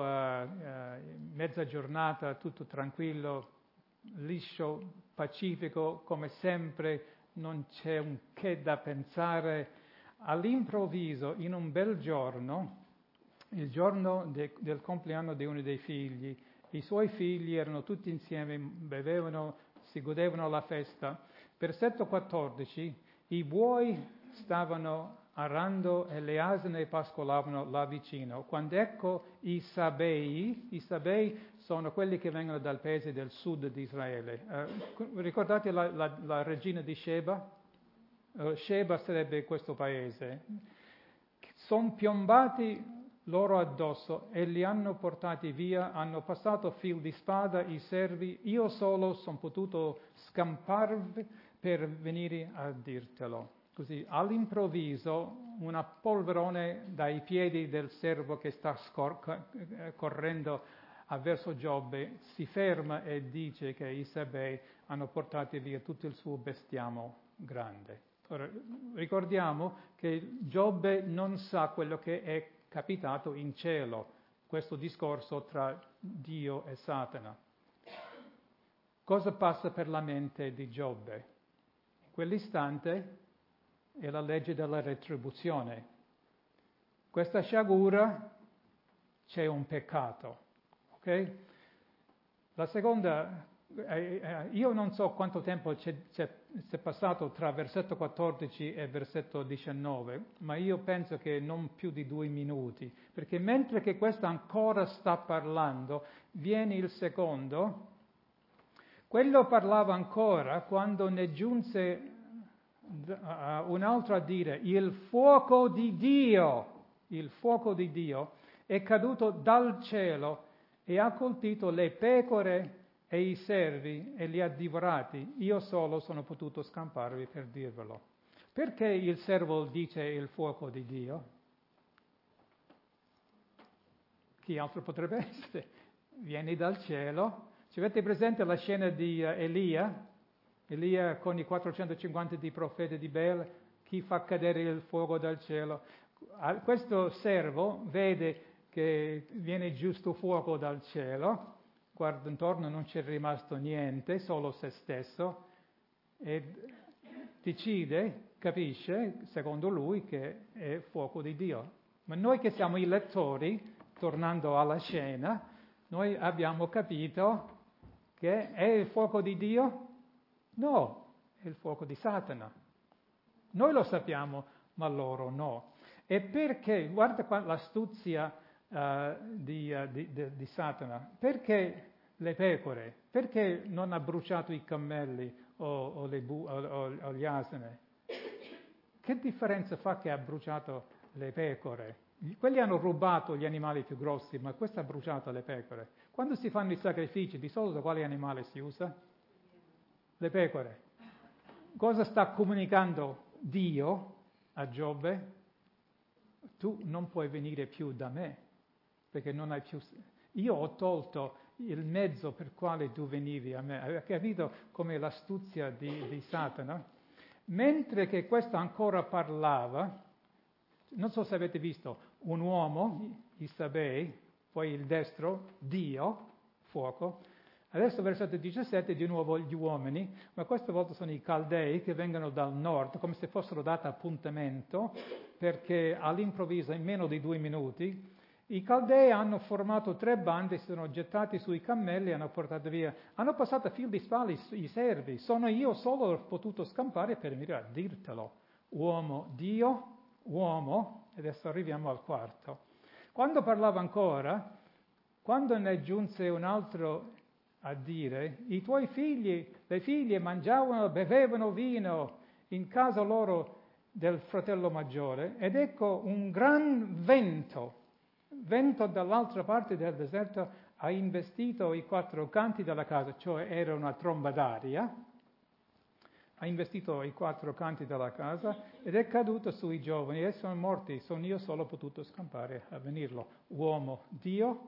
mezza giornata, tutto tranquillo, liscio, pacifico, come sempre, non c'è un che da pensare. All'improvviso, in un bel giorno, il giorno del compleanno di uno dei figli, i suoi figli erano tutti insieme, bevevano, si godevano la festa. Versetto 14, i buoi stavano arando e le asine pascolavano là vicino. Quando ecco i sabei sono quelli che vengono dal paese del sud di Israele. Ricordate la regina di Sheba? Sheba sarebbe questo paese. Sono piombati loro addosso e li hanno portati via, hanno passato fil di spada i servi, io solo sono potuto scamparvi per venire a dirtelo. Così all'improvviso un polverone dai piedi del servo che sta correndo verso Giobbe si ferma e dice che i Sabei hanno portato via tutto il suo bestiame grande. Ora, ricordiamo che Giobbe non sa quello che è capitato in cielo, questo discorso tra Dio e Satana. Cosa passa per la mente di Giobbe? In quell'istante è la legge della retribuzione. Questa sciagura c'è un peccato, ok? La seconda, io non so quanto tempo c'è passato tra versetto 14 e versetto 19, ma io penso che non più di 2 minuti, perché mentre che questo ancora sta parlando, viene il secondo. Quello parlava ancora quando ne giunse un altro a dire: il fuoco di Dio è caduto dal cielo e ha colpito le pecore e i servi e li ha divorati. Io solo sono potuto scamparvi per dirvelo. Perché il servo dice il fuoco di Dio? Chi altro potrebbe essere? Vieni dal cielo. Ci avete presente la scena di Elia? Elia con i 450 di profeti di Baal, chi fa cadere il fuoco dal cielo. Questo servo vede che viene giù sto fuoco dal cielo, guarda intorno, non c'è rimasto niente, solo se stesso, e decide, capisce, secondo lui, che è fuoco di Dio. Ma noi che siamo i lettori, tornando alla scena, noi abbiamo capito che è il fuoco di Dio? No, è il fuoco di Satana. Noi lo sappiamo, ma loro no. E perché? Guarda qua l'astuzia di Satana. Perché le pecore? Perché non ha bruciato i cammelli o gli asini? Che differenza fa che ha bruciato le pecore? Quelli hanno rubato gli animali più grossi, ma questo ha bruciato le pecore. Quando si fanno i sacrifici, di solito quale animale si usa? Le pecore. Cosa sta comunicando Dio a Giobbe? Tu non puoi venire più da me, perché non hai più... Io ho tolto il mezzo per quale tu venivi a me. Hai capito come l'astuzia di Satana? Mentre che questo ancora parlava, non so se avete visto, un uomo, i Sabei, poi il destro, Dio, fuoco. Adesso versetto 17 di nuovo gli uomini, ma questa volta sono i Caldei che vengono dal nord, come se fossero dati appuntamento, perché all'improvviso, in meno di 2 minuti, i Caldei hanno formato 3 bande, si sono gettati sui cammelli e hanno portato via. Hanno passato a fil di spalla i servi. Sono io solo ho potuto scampare per venire a dirtelo. Uomo, Dio, uomo, e adesso arriviamo al quarto. Quando parlava ancora, quando ne giunse un altro a dire: i tuoi figli, le figlie mangiavano, bevevano vino, in casa loro del fratello maggiore, ed ecco un gran vento dall'altra parte del deserto ha investito i 4 canti della casa, cioè era una tromba d'aria, ha investito i 4 canti della casa ed è caduto sui giovani e sono morti. Sono io solo potuto scampare a venirlo. Uomo, Dio.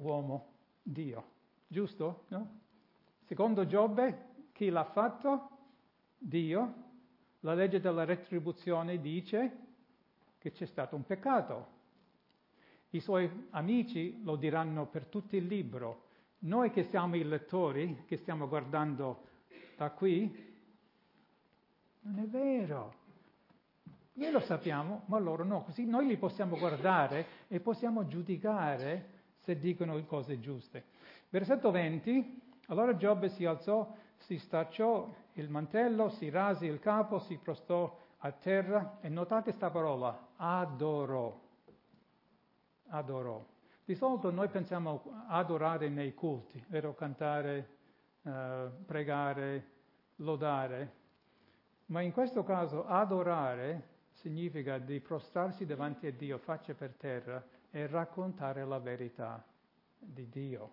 Giusto? No? Secondo Giobbe, chi l'ha fatto? Dio. La legge della retribuzione dice che c'è stato un peccato. I suoi amici lo diranno per tutto il libro. Noi che siamo i lettori, che stiamo guardando da qui, non è vero. Noi lo sappiamo, ma loro no. Così noi li possiamo guardare e possiamo giudicare se dicono cose giuste. Versetto 20. Allora Giobbe si alzò, si stacciò il mantello, si rase il capo, si prostò a terra e notate questa parola, adorò. Di solito noi pensiamo adorare nei culti, vero? Cantare, pregare, lodare, ma in questo caso adorare significa di prostrarsi davanti a Dio faccia per terra e raccontare la verità di Dio.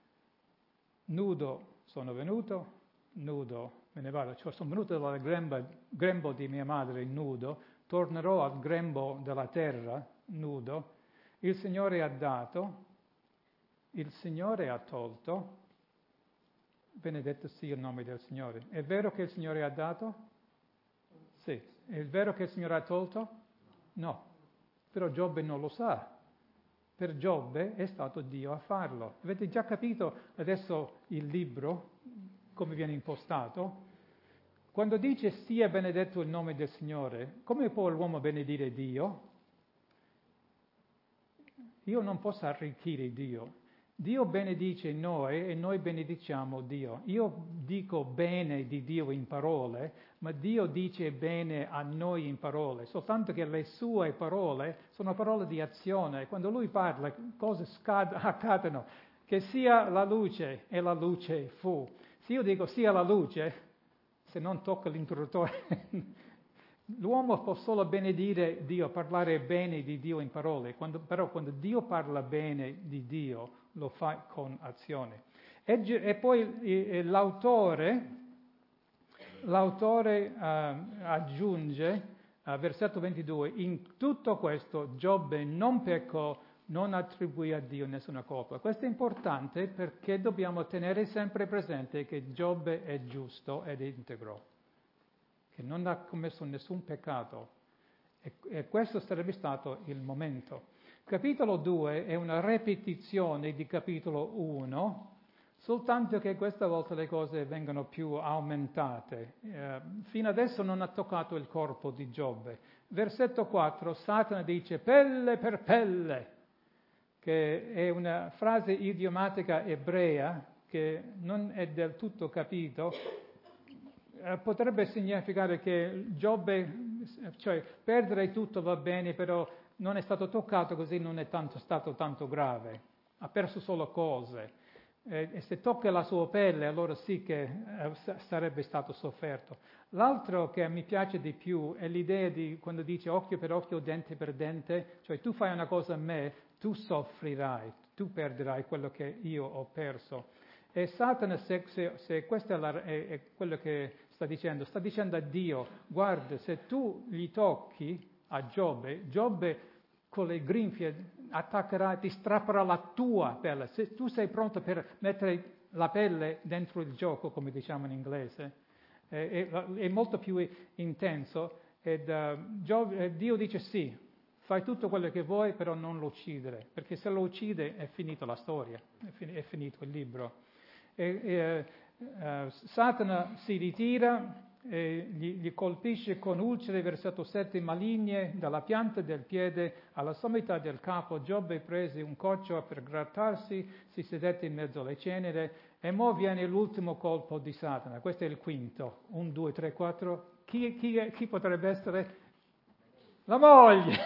Nudo sono venuto, nudo me ne vado, cioè sono venuto dal grembo di mia madre nudo, tornerò al grembo della terra nudo. Il Signore ha dato, il Signore ha tolto, benedetto sia il nome del Signore. È vero che il Signore ha dato? Sì. È vero che il Signore ha tolto? No. Però Giobbe non lo sa. Per Giobbe è stato Dio a farlo. Avete già capito adesso il libro, come viene impostato? Quando dice sia benedetto il nome del Signore, come può l'uomo benedire Dio? Io non posso arricchire Dio. Dio benedice noi e noi benediciamo Dio. Io dico bene di Dio in parole, ma Dio dice bene a noi in parole, soltanto che le sue parole sono parole di azione. Quando Lui parla, cose accadono. Che sia la luce e la luce fu. Se io dico sia la luce, se non tocca l'interruttore... L'uomo può solo benedire Dio, parlare bene di Dio in parole, però quando Dio parla bene di Dio lo fa con azione. E poi l'autore aggiunge, versetto 22, in tutto questo Giobbe non peccò, non attribuì a Dio nessuna colpa. Questo è importante perché dobbiamo tenere sempre presente che Giobbe è giusto ed integro, che non ha commesso nessun peccato, e questo sarebbe stato il momento. Capitolo 2 è una ripetizione di capitolo 1, soltanto che questa volta le cose vengono più aumentate. Fino adesso non ha toccato il corpo di Giobbe. Versetto 4, Satana dice pelle per pelle, che è una frase idiomatica ebrea che non è del tutto capito. Potrebbe significare che Giobbe, cioè perdere tutto va bene, però non è stato toccato, così non è stato tanto grave, ha perso solo cose, e se tocca la sua pelle allora sì che sarebbe stato sofferto. L'altro che mi piace di più è l'idea di quando dice occhio per occhio, dente per dente, cioè tu fai una cosa a me, tu soffrirai, tu perderai quello che io ho perso. E Satana, se questo è quello che sta dicendo a Dio, guarda, se tu gli tocchi a Giobbe con le grinfie attaccherà, ti strapperà la tua pelle. Se tu sei pronto per mettere la pelle dentro il gioco, come diciamo in inglese, è molto più intenso. Dio dice sì, fai tutto quello che vuoi, però non lo uccidere, perché se lo uccide è finita la storia, è finito il libro. Satana si ritira e gli colpisce con ulcere, versetto 7, maligne dalla pianta del piede alla sommità del capo. Giobbe prese un coccio per grattarsi, si sedette in mezzo alle cenere e mo viene l'ultimo colpo di Satana. Questo è il quinto. 1, 2, 3, 4. Chi potrebbe essere? La moglie!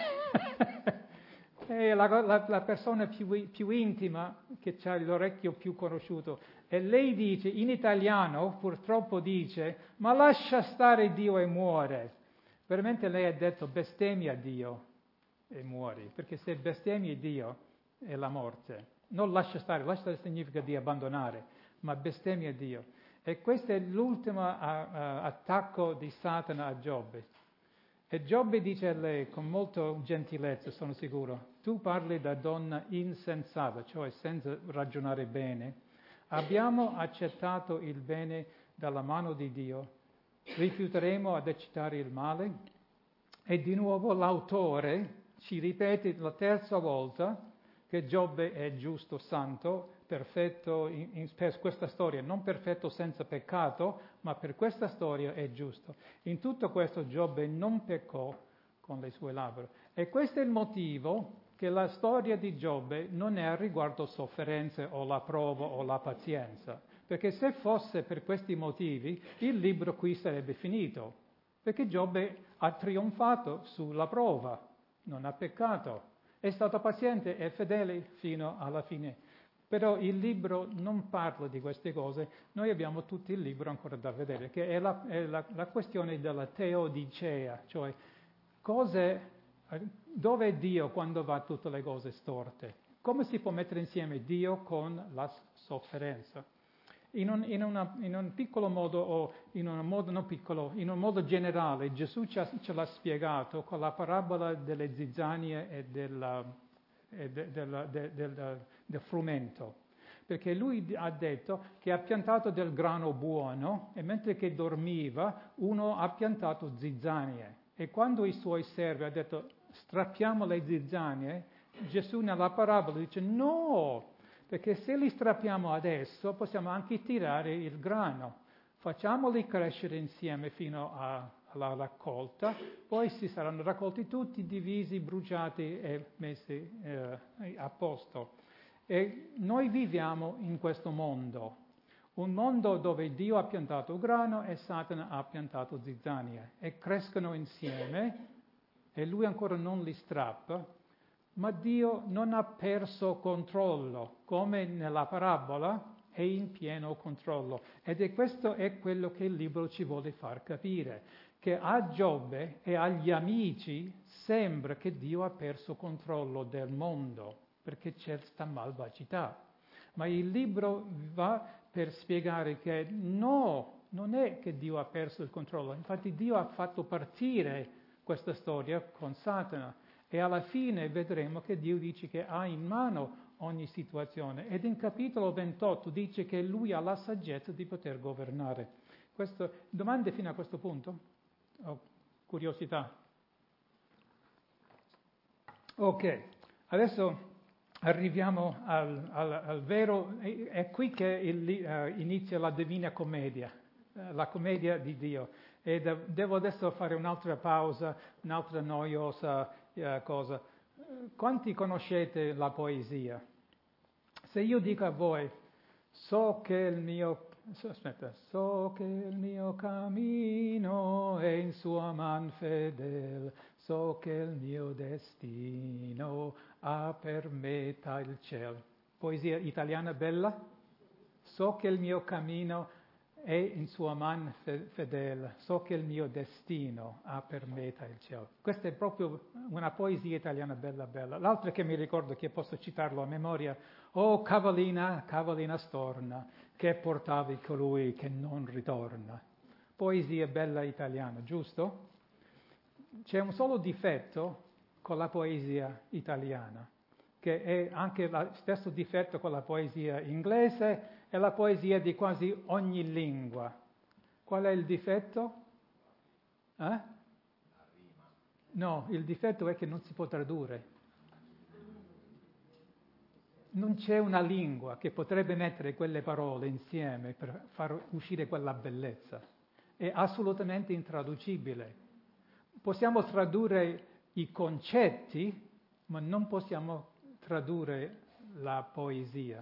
È la persona più intima, che ha l'orecchio più conosciuto. E lei dice, in italiano purtroppo dice, ma lascia stare Dio e muore. Veramente lei ha detto bestemmia Dio e muori, perché se bestemmi Dio è la morte. Non lascia stare significa di abbandonare, ma bestemmia Dio. E questo è l'ultimo attacco di Satana a Giobbe. E Giobbe dice a lei, con molta gentilezza, sono sicuro, tu parli da donna insensata, cioè senza ragionare bene. Abbiamo accettato il bene dalla mano di Dio, rifiuteremo ad accettare il male? E di nuovo l'autore ci ripete la terza volta che Giobbe è giusto, santo, perfetto per questa storia, non perfetto senza peccato, ma per questa storia è giusto. In tutto questo Giobbe non peccò con le sue labbra. E questo è il motivo che la storia di Giobbe non è riguardo sofferenze o la prova o la pazienza. Perché se fosse per questi motivi, il libro qui sarebbe finito. Perché Giobbe ha trionfato sulla prova, non ha peccato, è stato paziente e fedele fino alla fine. Però il libro non parla di queste cose, noi abbiamo tutto il libro ancora da vedere, che è la questione della teodicea, cioè dove è Dio quando va tutte le cose storte? Come si può mettere insieme Dio con la sofferenza? In un piccolo modo, o in un modo non piccolo, in un modo generale, Gesù ce l'ha spiegato con la parabola delle zizzanie e del frumento. Perché lui ha detto che ha piantato del grano buono e mentre che dormiva uno ha piantato zizzanie. E quando i suoi servi ha detto strappiamo le zizzanie, Gesù nella parabola dice no! Perché se li strappiamo adesso possiamo anche tirare il grano, facciamoli crescere insieme fino alla raccolta, poi si saranno raccolti tutti, divisi, bruciati e messi a posto. E noi viviamo in questo mondo, un mondo dove Dio ha piantato grano e Satana ha piantato zizzania, e crescono insieme e lui ancora non li strappa. Ma Dio non ha perso controllo, come nella parabola è in pieno controllo. Questo è quello che il libro ci vuole far capire, che a Giobbe e agli amici sembra che Dio ha perso controllo del mondo, perché c'è questa malvagità. Ma il libro va per spiegare che no, non è che Dio ha perso il controllo, infatti Dio ha fatto partire questa storia con Satana. E alla fine vedremo che Dio dice che ha in mano ogni situazione. Ed in capitolo 28 dice che lui ha la saggezza di poter governare. Domande fino a questo punto? Oh, curiosità? Ok, adesso arriviamo al vero. È qui che inizia la Divina Commedia, la commedia di Dio. E devo adesso fare un'altra pausa, un'altra noiosa cosa. Quanti conoscete la poesia? Se io dico a voi, so che il mio cammino è in sua man fedel, so che il mio destino ha per meta il cielo. Poesia italiana bella? So che il mio cammino è in sua man fedele, so che il mio destino ha per meta il cielo. Questa è proprio una poesia italiana bella bella. L'altra che mi ricordo, che posso citarlo a memoria, oh cavallina, cavallina storna, che portavi colui che non ritorna. Poesia bella italiana, giusto? C'è un solo difetto con la poesia italiana, che è anche lo stesso difetto con la poesia inglese e la poesia di quasi ogni lingua. Qual è il difetto? La rima. No, il difetto è che non si può tradurre. Non c'è una lingua che potrebbe mettere quelle parole insieme per far uscire quella bellezza. È assolutamente intraducibile. Possiamo tradurre i concetti, ma non possiamo tradurre la poesia.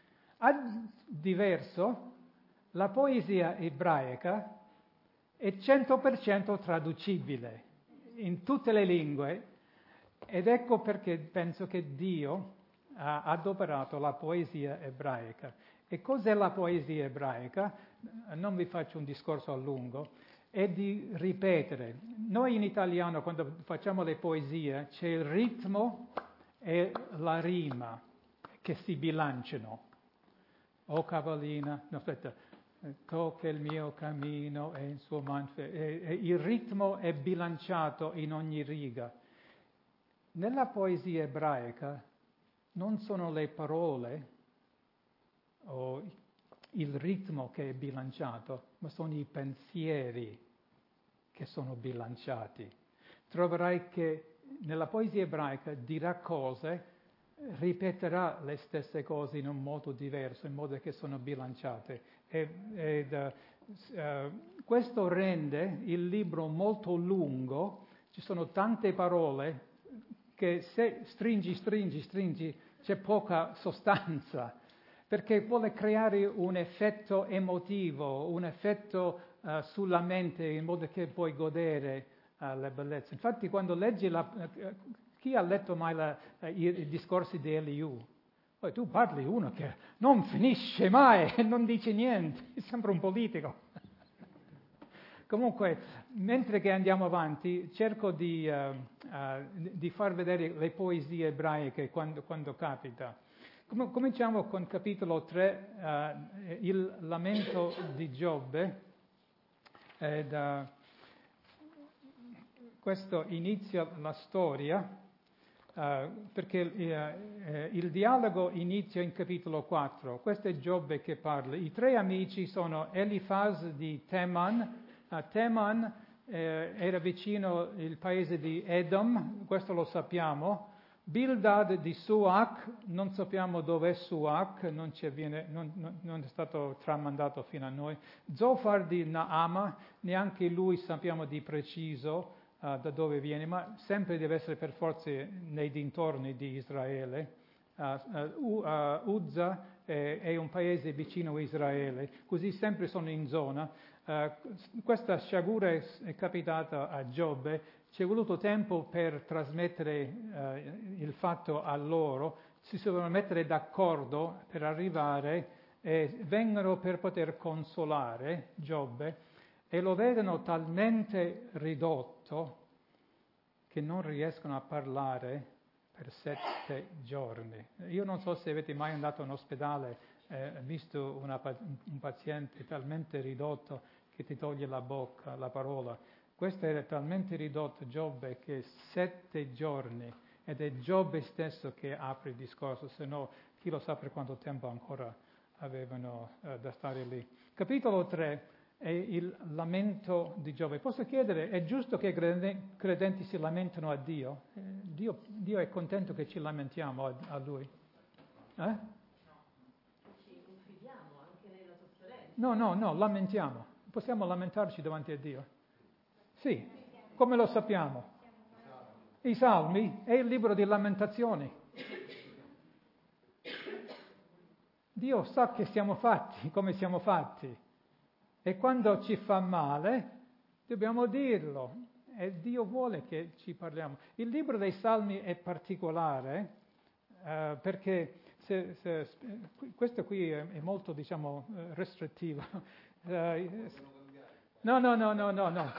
Diverso, la poesia ebraica è 100% traducibile in tutte le lingue, ed ecco perché penso che Dio ha adoperato la poesia ebraica. E cos'è la poesia ebraica? Non vi faccio un discorso a lungo, è di ripetere. noi in italiano quando facciamo le poesie c'è il ritmo e la rima che si bilanciano. O cavallina, no aspetta, che il mio cammino è il suo il ritmo è bilanciato in ogni riga. Nella poesia ebraica non sono le parole o il ritmo che è bilanciato, ma sono i pensieri che sono bilanciati. Troverai che nella poesia ebraica dirà cose, ripeterà le stesse cose in un modo diverso, in modo che sono bilanciate. Questo rende il libro molto lungo, ci sono tante parole che se stringi, c'è poca sostanza, perché vuole creare un effetto emotivo, un effetto sulla mente, in modo che puoi godere le bellezze. Infatti quando leggi chi ha letto mai i discorsi di Eliù? Poi tu parli uno che non finisce mai e non dice niente, sembra un politico. Comunque, mentre che andiamo avanti, cerco di far vedere le poesie ebraiche quando capita. Cominciamo con capitolo 3, il lamento di Giobbe. Questo inizia la storia, perché il dialogo inizia in capitolo 4. Questo è Giobbe che parla. I tre amici sono Elifaz di Teman. Teman era vicino il paese di Edom, questo lo sappiamo. Bildad di Suach, non sappiamo dov'è Suach, non è stato tramandato fino a noi. Zofar di Naama, neanche lui sappiamo di preciso da dove viene, ma sempre deve essere per forza nei dintorni di Israele. Uzza è un paese vicino a Israele, così sempre sono in zona. Questa sciagura è capitata a Giobbe, ci è voluto tempo per trasmettere il fatto a loro, si dovevano mettere d'accordo per arrivare e vengono per poter consolare Giobbe e lo vedono talmente ridotto che non riescono a parlare per 7 giorni. Io non so se avete mai andato in ospedale visto un paziente talmente ridotto che ti toglie la bocca, la parola. Questo era talmente ridotto Giobbe che 7 giorni, ed è Giobbe stesso che apre il discorso, se no chi lo sa per quanto tempo ancora avevano da stare lì. Capitolo 3 è il lamento di Giobbe. Posso chiedere, è giusto che i credenti si lamentano a Dio? Dio è contento che ci lamentiamo a Lui? Ci confidiamo anche nella sofferenza. No, lamentiamo. Possiamo lamentarci davanti a Dio? Sì, come lo sappiamo? I Salmi è il libro di lamentazioni. Dio sa che siamo fatti, come siamo fatti. E quando ci fa male, dobbiamo dirlo. E Dio vuole che ci parliamo. Il libro dei Salmi è particolare perché questo qui è molto, diciamo, restrittivo. No.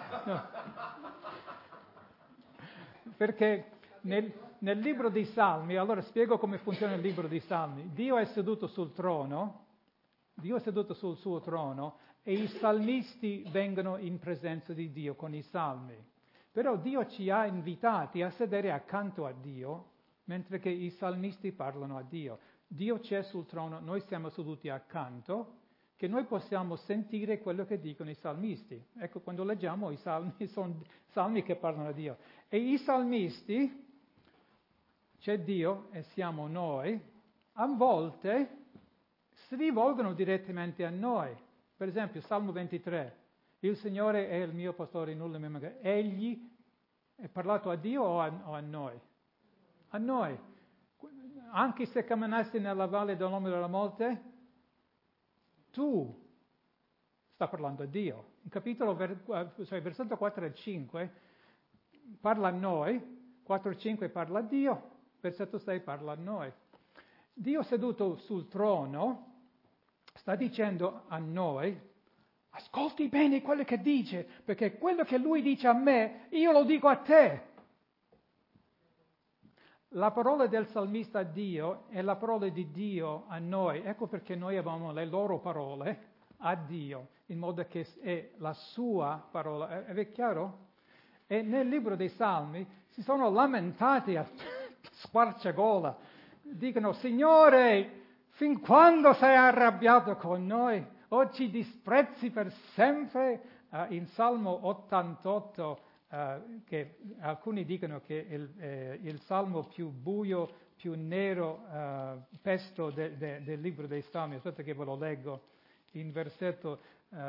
Perché nel libro dei Salmi, allora spiego come funziona il libro dei Salmi. Dio è seduto sul trono, Dio è seduto sul suo trono e i salmisti vengono in presenza di Dio con i salmi. Però Dio ci ha invitati a sedere accanto a Dio, mentre che i salmisti parlano a Dio. Dio c'è sul trono, noi siamo seduti accanto, che noi possiamo sentire quello che dicono i salmisti. Ecco, quando leggiamo i salmi, sono salmi che parlano a Dio. E i salmisti, c'è Dio e siamo noi, a volte si rivolgono direttamente a noi. Per esempio, Salmo 23, il Signore è il mio pastore, nulla mi manca. Egli è parlato a Dio o a noi? A noi. Anche se camminassi nella valle dell'ombra della morte, tu sta parlando a Dio. In capitolo versetto 4 e 5 parla a noi, 4 e 5 parla a Dio, versetto 6 parla a noi. Dio seduto sul trono sta dicendo a noi, Ascolti bene quello che dice, perché quello che lui dice a me, io lo dico a te. La parola del salmista a Dio è la parola di Dio a noi. Ecco perché noi abbiamo le loro parole a Dio, in modo che è la sua parola. È chiaro? E nel libro dei Salmi si sono lamentati a squarciagola. Dicono, Signore, fin quando sei arrabbiato con noi? O ci disprezzi per sempre? In Salmo 88, che alcuni dicono che è il salmo più buio, più nero, pesto del libro dei Salmi. Aspetta che ve lo leggo. In versetto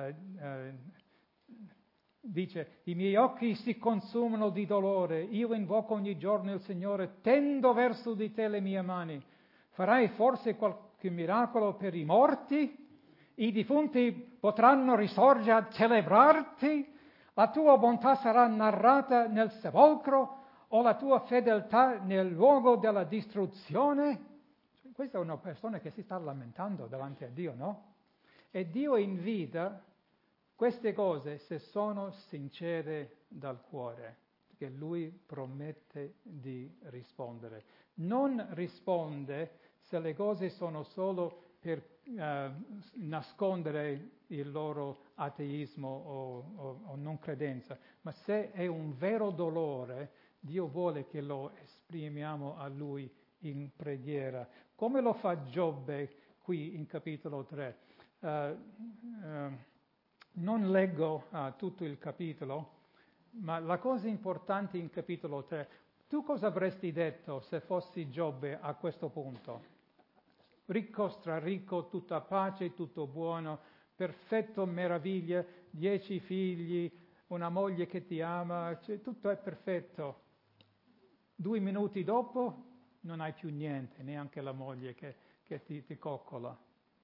dice, i miei occhi si consumano di dolore, io invoco ogni giorno il Signore, tendo verso di te le mie mani. Farai forse qualche miracolo per i morti? I defunti potranno risorgere a celebrarti? La tua bontà sarà narrata nel sepolcro o la tua fedeltà nel luogo della distruzione? Questa è una persona che si sta lamentando davanti a Dio, no? E Dio invita queste cose se sono sincere dal cuore, perché Lui promette di rispondere. Non risponde se le cose sono solo per nascondere il loro ateismo o non credenza, ma se è un vero dolore, Dio vuole che lo esprimiamo a Lui in preghiera. Come lo fa Giobbe qui in capitolo 3? Non leggo tutto il capitolo, ma la cosa importante in capitolo 3, tu cosa avresti detto se fossi Giobbe a questo punto? Ricco, straricco, tutta pace, tutto buono, perfetto, meraviglia, 10 figli, una moglie che ti ama, cioè, tutto è perfetto. 2 minuti dopo non hai più niente, neanche la moglie che ti coccola.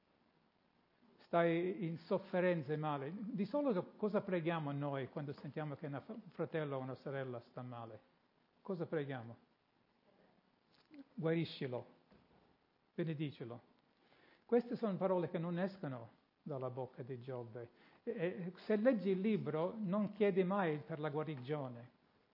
Stai in sofferenza e male. Di solito cosa preghiamo noi quando sentiamo che un fratello o una sorella sta male? Cosa preghiamo? Guariscilo. Benedicelo. Queste sono parole che non escono dalla bocca di Giobbe. Se leggi il libro non chiede mai per la guarigione.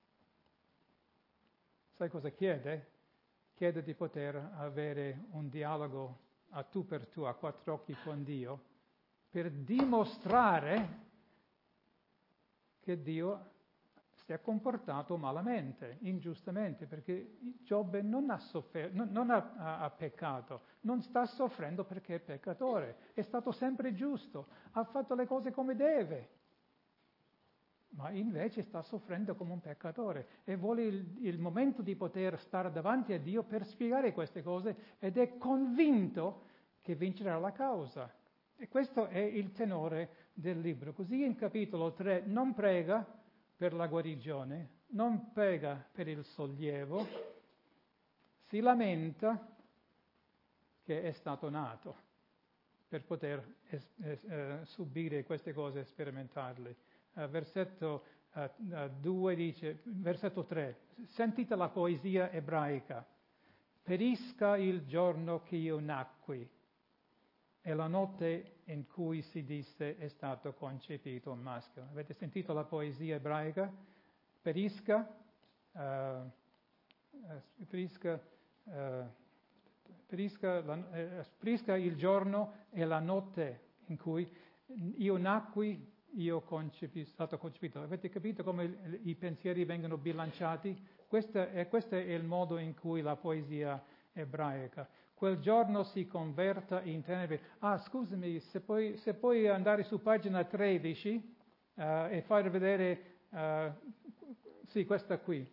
Sai cosa chiede? Chiede di poter avere un dialogo a tu per tu, a 4 occhi con Dio, per dimostrare che Dio si è comportato malamente, ingiustamente, perché Giobbe non ha peccato, non sta soffrendo perché è peccatore, è stato sempre giusto, ha fatto le cose come deve, ma invece sta soffrendo come un peccatore e vuole il momento di poter stare davanti a Dio per spiegare queste cose ed è convinto che vincerà la causa. E questo è il tenore del libro. Così in capitolo 3 non prega per la guarigione, non prega per il sollievo, si lamenta che è stato nato per poter subire queste cose e sperimentarle. Versetto 2 dice, versetto 3, sentite la poesia ebraica, perisca il giorno che io nacqui e la notte in cui si disse è stato concepito un maschio. Avete sentito la poesia ebraica? Perisca il giorno e la notte in cui io nacqui, stato concepito. Avete capito come i pensieri vengono bilanciati? Questo è il modo in cui la poesia ebraica. Quel giorno si converta in tenebre. Scusami, se puoi andare su pagina 13 e far vedere, sì, questa qui.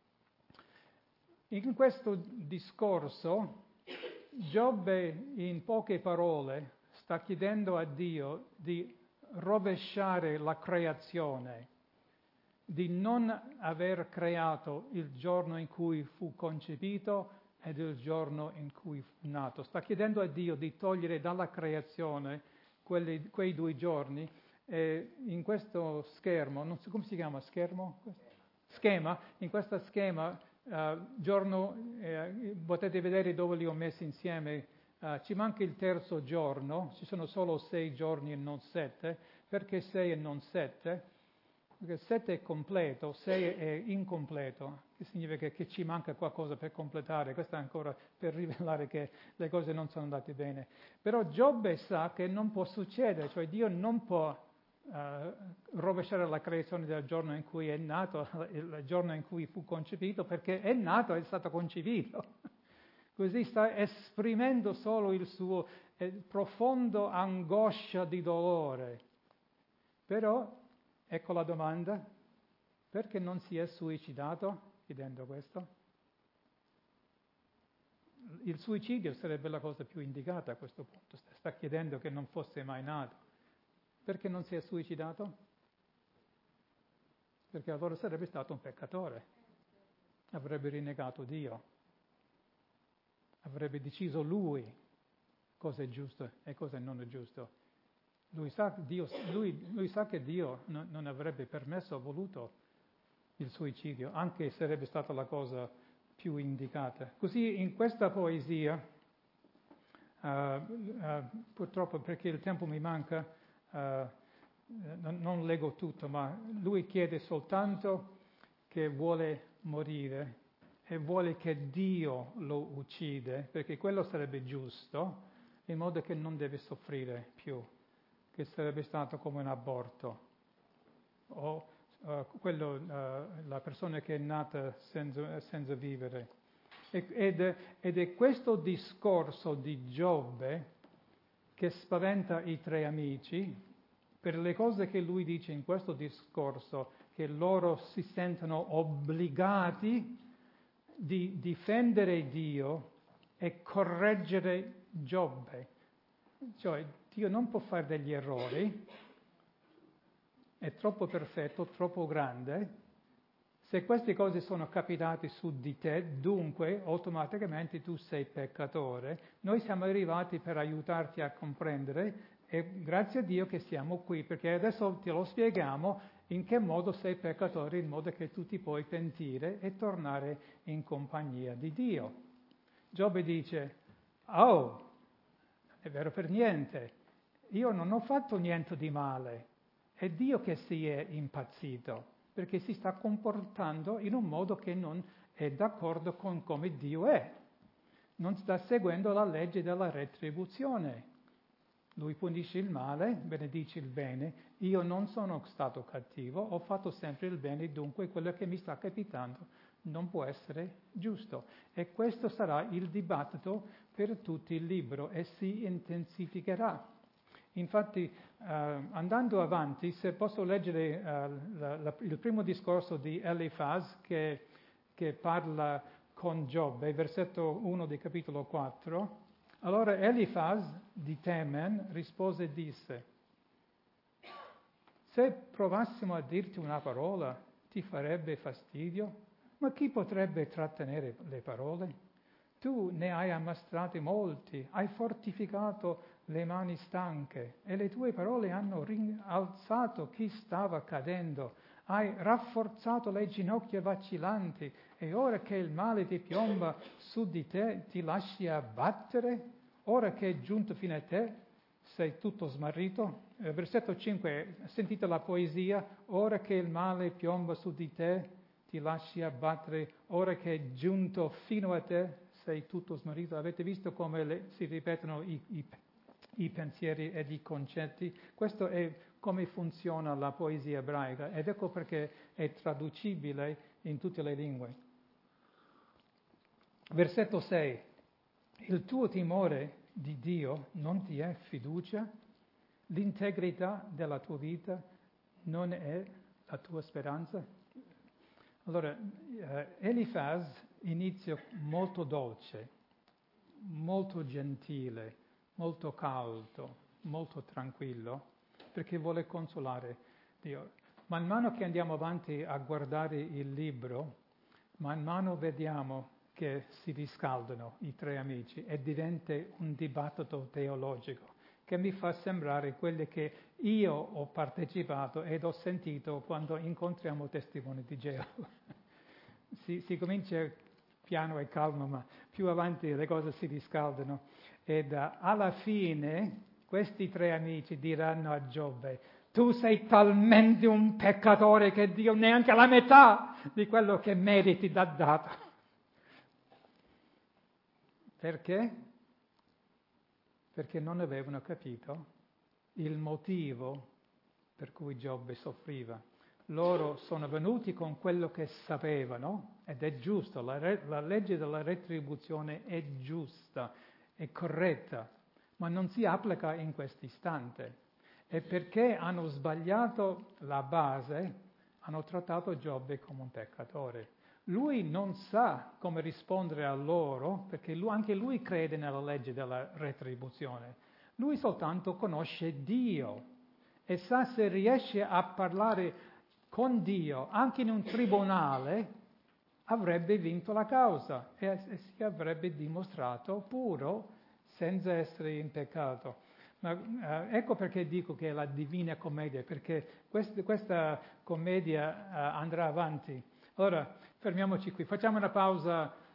In questo discorso, Giobbe, in poche parole, sta chiedendo a Dio di rovesciare la creazione, di non aver creato il giorno in cui fu concepito ed il giorno in cui fu nato. Sta chiedendo a Dio di togliere dalla creazione quei 2 giorni. In questo schermo, non so come si chiama, schema, in questo schema potete vedere dove li ho messi insieme. Ci manca il terzo giorno, ci sono solo 6 giorni e non 7, Perché 6 e non 7? Perché 7 è completo, 6 è incompleto, che significa che ci manca qualcosa per completare. Questo è ancora per rivelare che le cose non sono andate bene. Però Giobbe sa che non può succedere, cioè Dio non può rovesciare la creazione del giorno in cui è nato, il giorno in cui fu concepito, perché è nato, è stato concepito. Così sta esprimendo solo il suo profondo angoscia di dolore. Però, ecco la domanda, perché non si è suicidato chiedendo questo? Il suicidio sarebbe la cosa più indicata a questo punto. Sta chiedendo che non fosse mai nato. Perché non si è suicidato? Perché allora sarebbe stato un peccatore. Avrebbe rinnegato Dio. Avrebbe deciso lui cosa è giusto e cosa non è giusto. Lui sa che Dio non avrebbe permesso o voluto il suicidio, anche se sarebbe stata la cosa più indicata. Così in questa poesia, purtroppo perché il tempo mi manca, non leggo tutto, ma lui chiede soltanto che vuole morire e vuole che Dio lo uccide, perché quello sarebbe giusto, in modo che non deve soffrire più, che sarebbe stato come un aborto, o la persona che è nata senza vivere. Ed è questo discorso di Giobbe che spaventa i tre amici, per le cose che lui dice in questo discorso, che loro si sentono obbligati di difendere Dio e correggere Giobbe. Cioè, Dio non può fare degli errori, è troppo perfetto, troppo grande. Se queste cose sono capitate su di te, dunque automaticamente tu sei peccatore. Noi siamo arrivati per aiutarti a comprendere e grazie a Dio che siamo qui, perché adesso te lo spieghiamo in che modo sei peccatore, in modo che tu ti puoi pentire e tornare in compagnia di Dio. Giobbe dice, oh, è vero per niente, io non ho fatto niente di male, è Dio che si è impazzito, perché si sta comportando in un modo che non è d'accordo con come Dio è. Non sta seguendo la legge della retribuzione. Lui punisce il male, benedice il bene. Io non sono stato cattivo, ho fatto sempre il bene, dunque quello che mi sta capitando non può essere giusto. E questo sarà il dibattito per tutto il libro e si intensificherà. Infatti, andando avanti, se posso leggere il primo discorso di Elifaz che parla con Giobbe, versetto 1 di capitolo 4. Allora Elifaz di Teman rispose e disse, se provassimo a dirti una parola, ti farebbe fastidio? Ma chi potrebbe trattenere le parole? Tu ne hai ammastrati molti, hai fortificato le mani stanche e le tue parole hanno rialzato chi stava cadendo. Hai rafforzato le ginocchia vacillanti e ora che il male ti piomba su di te ti lasci abbattere? Ora che è giunto fino a te sei tutto smarrito? Versetto 5, sentite la poesia, ora che il male piomba su di te ti lasci abbattere, ora che è giunto fino a te sei tutto smarrito. Avete visto come si ripetono i pensieri ed i concetti? Questo è come funziona la poesia ebraica ed ecco perché è traducibile in tutte le lingue. Versetto 6. Il tuo timore di Dio non ti è fiducia? L'integrità della tua vita non è la tua speranza? Allora, Elifaz inizia molto dolce, molto gentile, molto caldo, molto tranquillo, perché vuole consolare Dio. Man mano che andiamo avanti a guardare il libro, man mano vediamo che si riscaldano i tre amici e diventa un dibattito teologico che mi fa sembrare quelle che io ho partecipato ed ho sentito quando incontriamo testimoni di Geova. Si comincia piano e calmo, ma più avanti le cose si riscaldano ed alla fine questi tre amici diranno a Giobbe, Tu sei talmente un peccatore che Dio neanche la metà di quello che meriti t'ha dato. Perché? Perché non avevano capito il motivo per cui Giobbe soffriva. Loro sono venuti con quello che sapevano, ed è giusto, la legge della retribuzione è giusta, è corretta, ma non si applica in questo istante. E perché hanno sbagliato la base, hanno trattato Giobbe come un peccatore. Lui non sa come rispondere a loro, perché anche lui crede nella legge della retribuzione. Lui soltanto conosce Dio e sa se riesce a parlare con Dio, anche in un tribunale, avrebbe vinto la causa e si avrebbe dimostrato puro senza essere in peccato. Ma ecco perché dico che è la Divina Commedia, perché questa commedia andrà avanti. Allora, fermiamoci qui, facciamo una pausa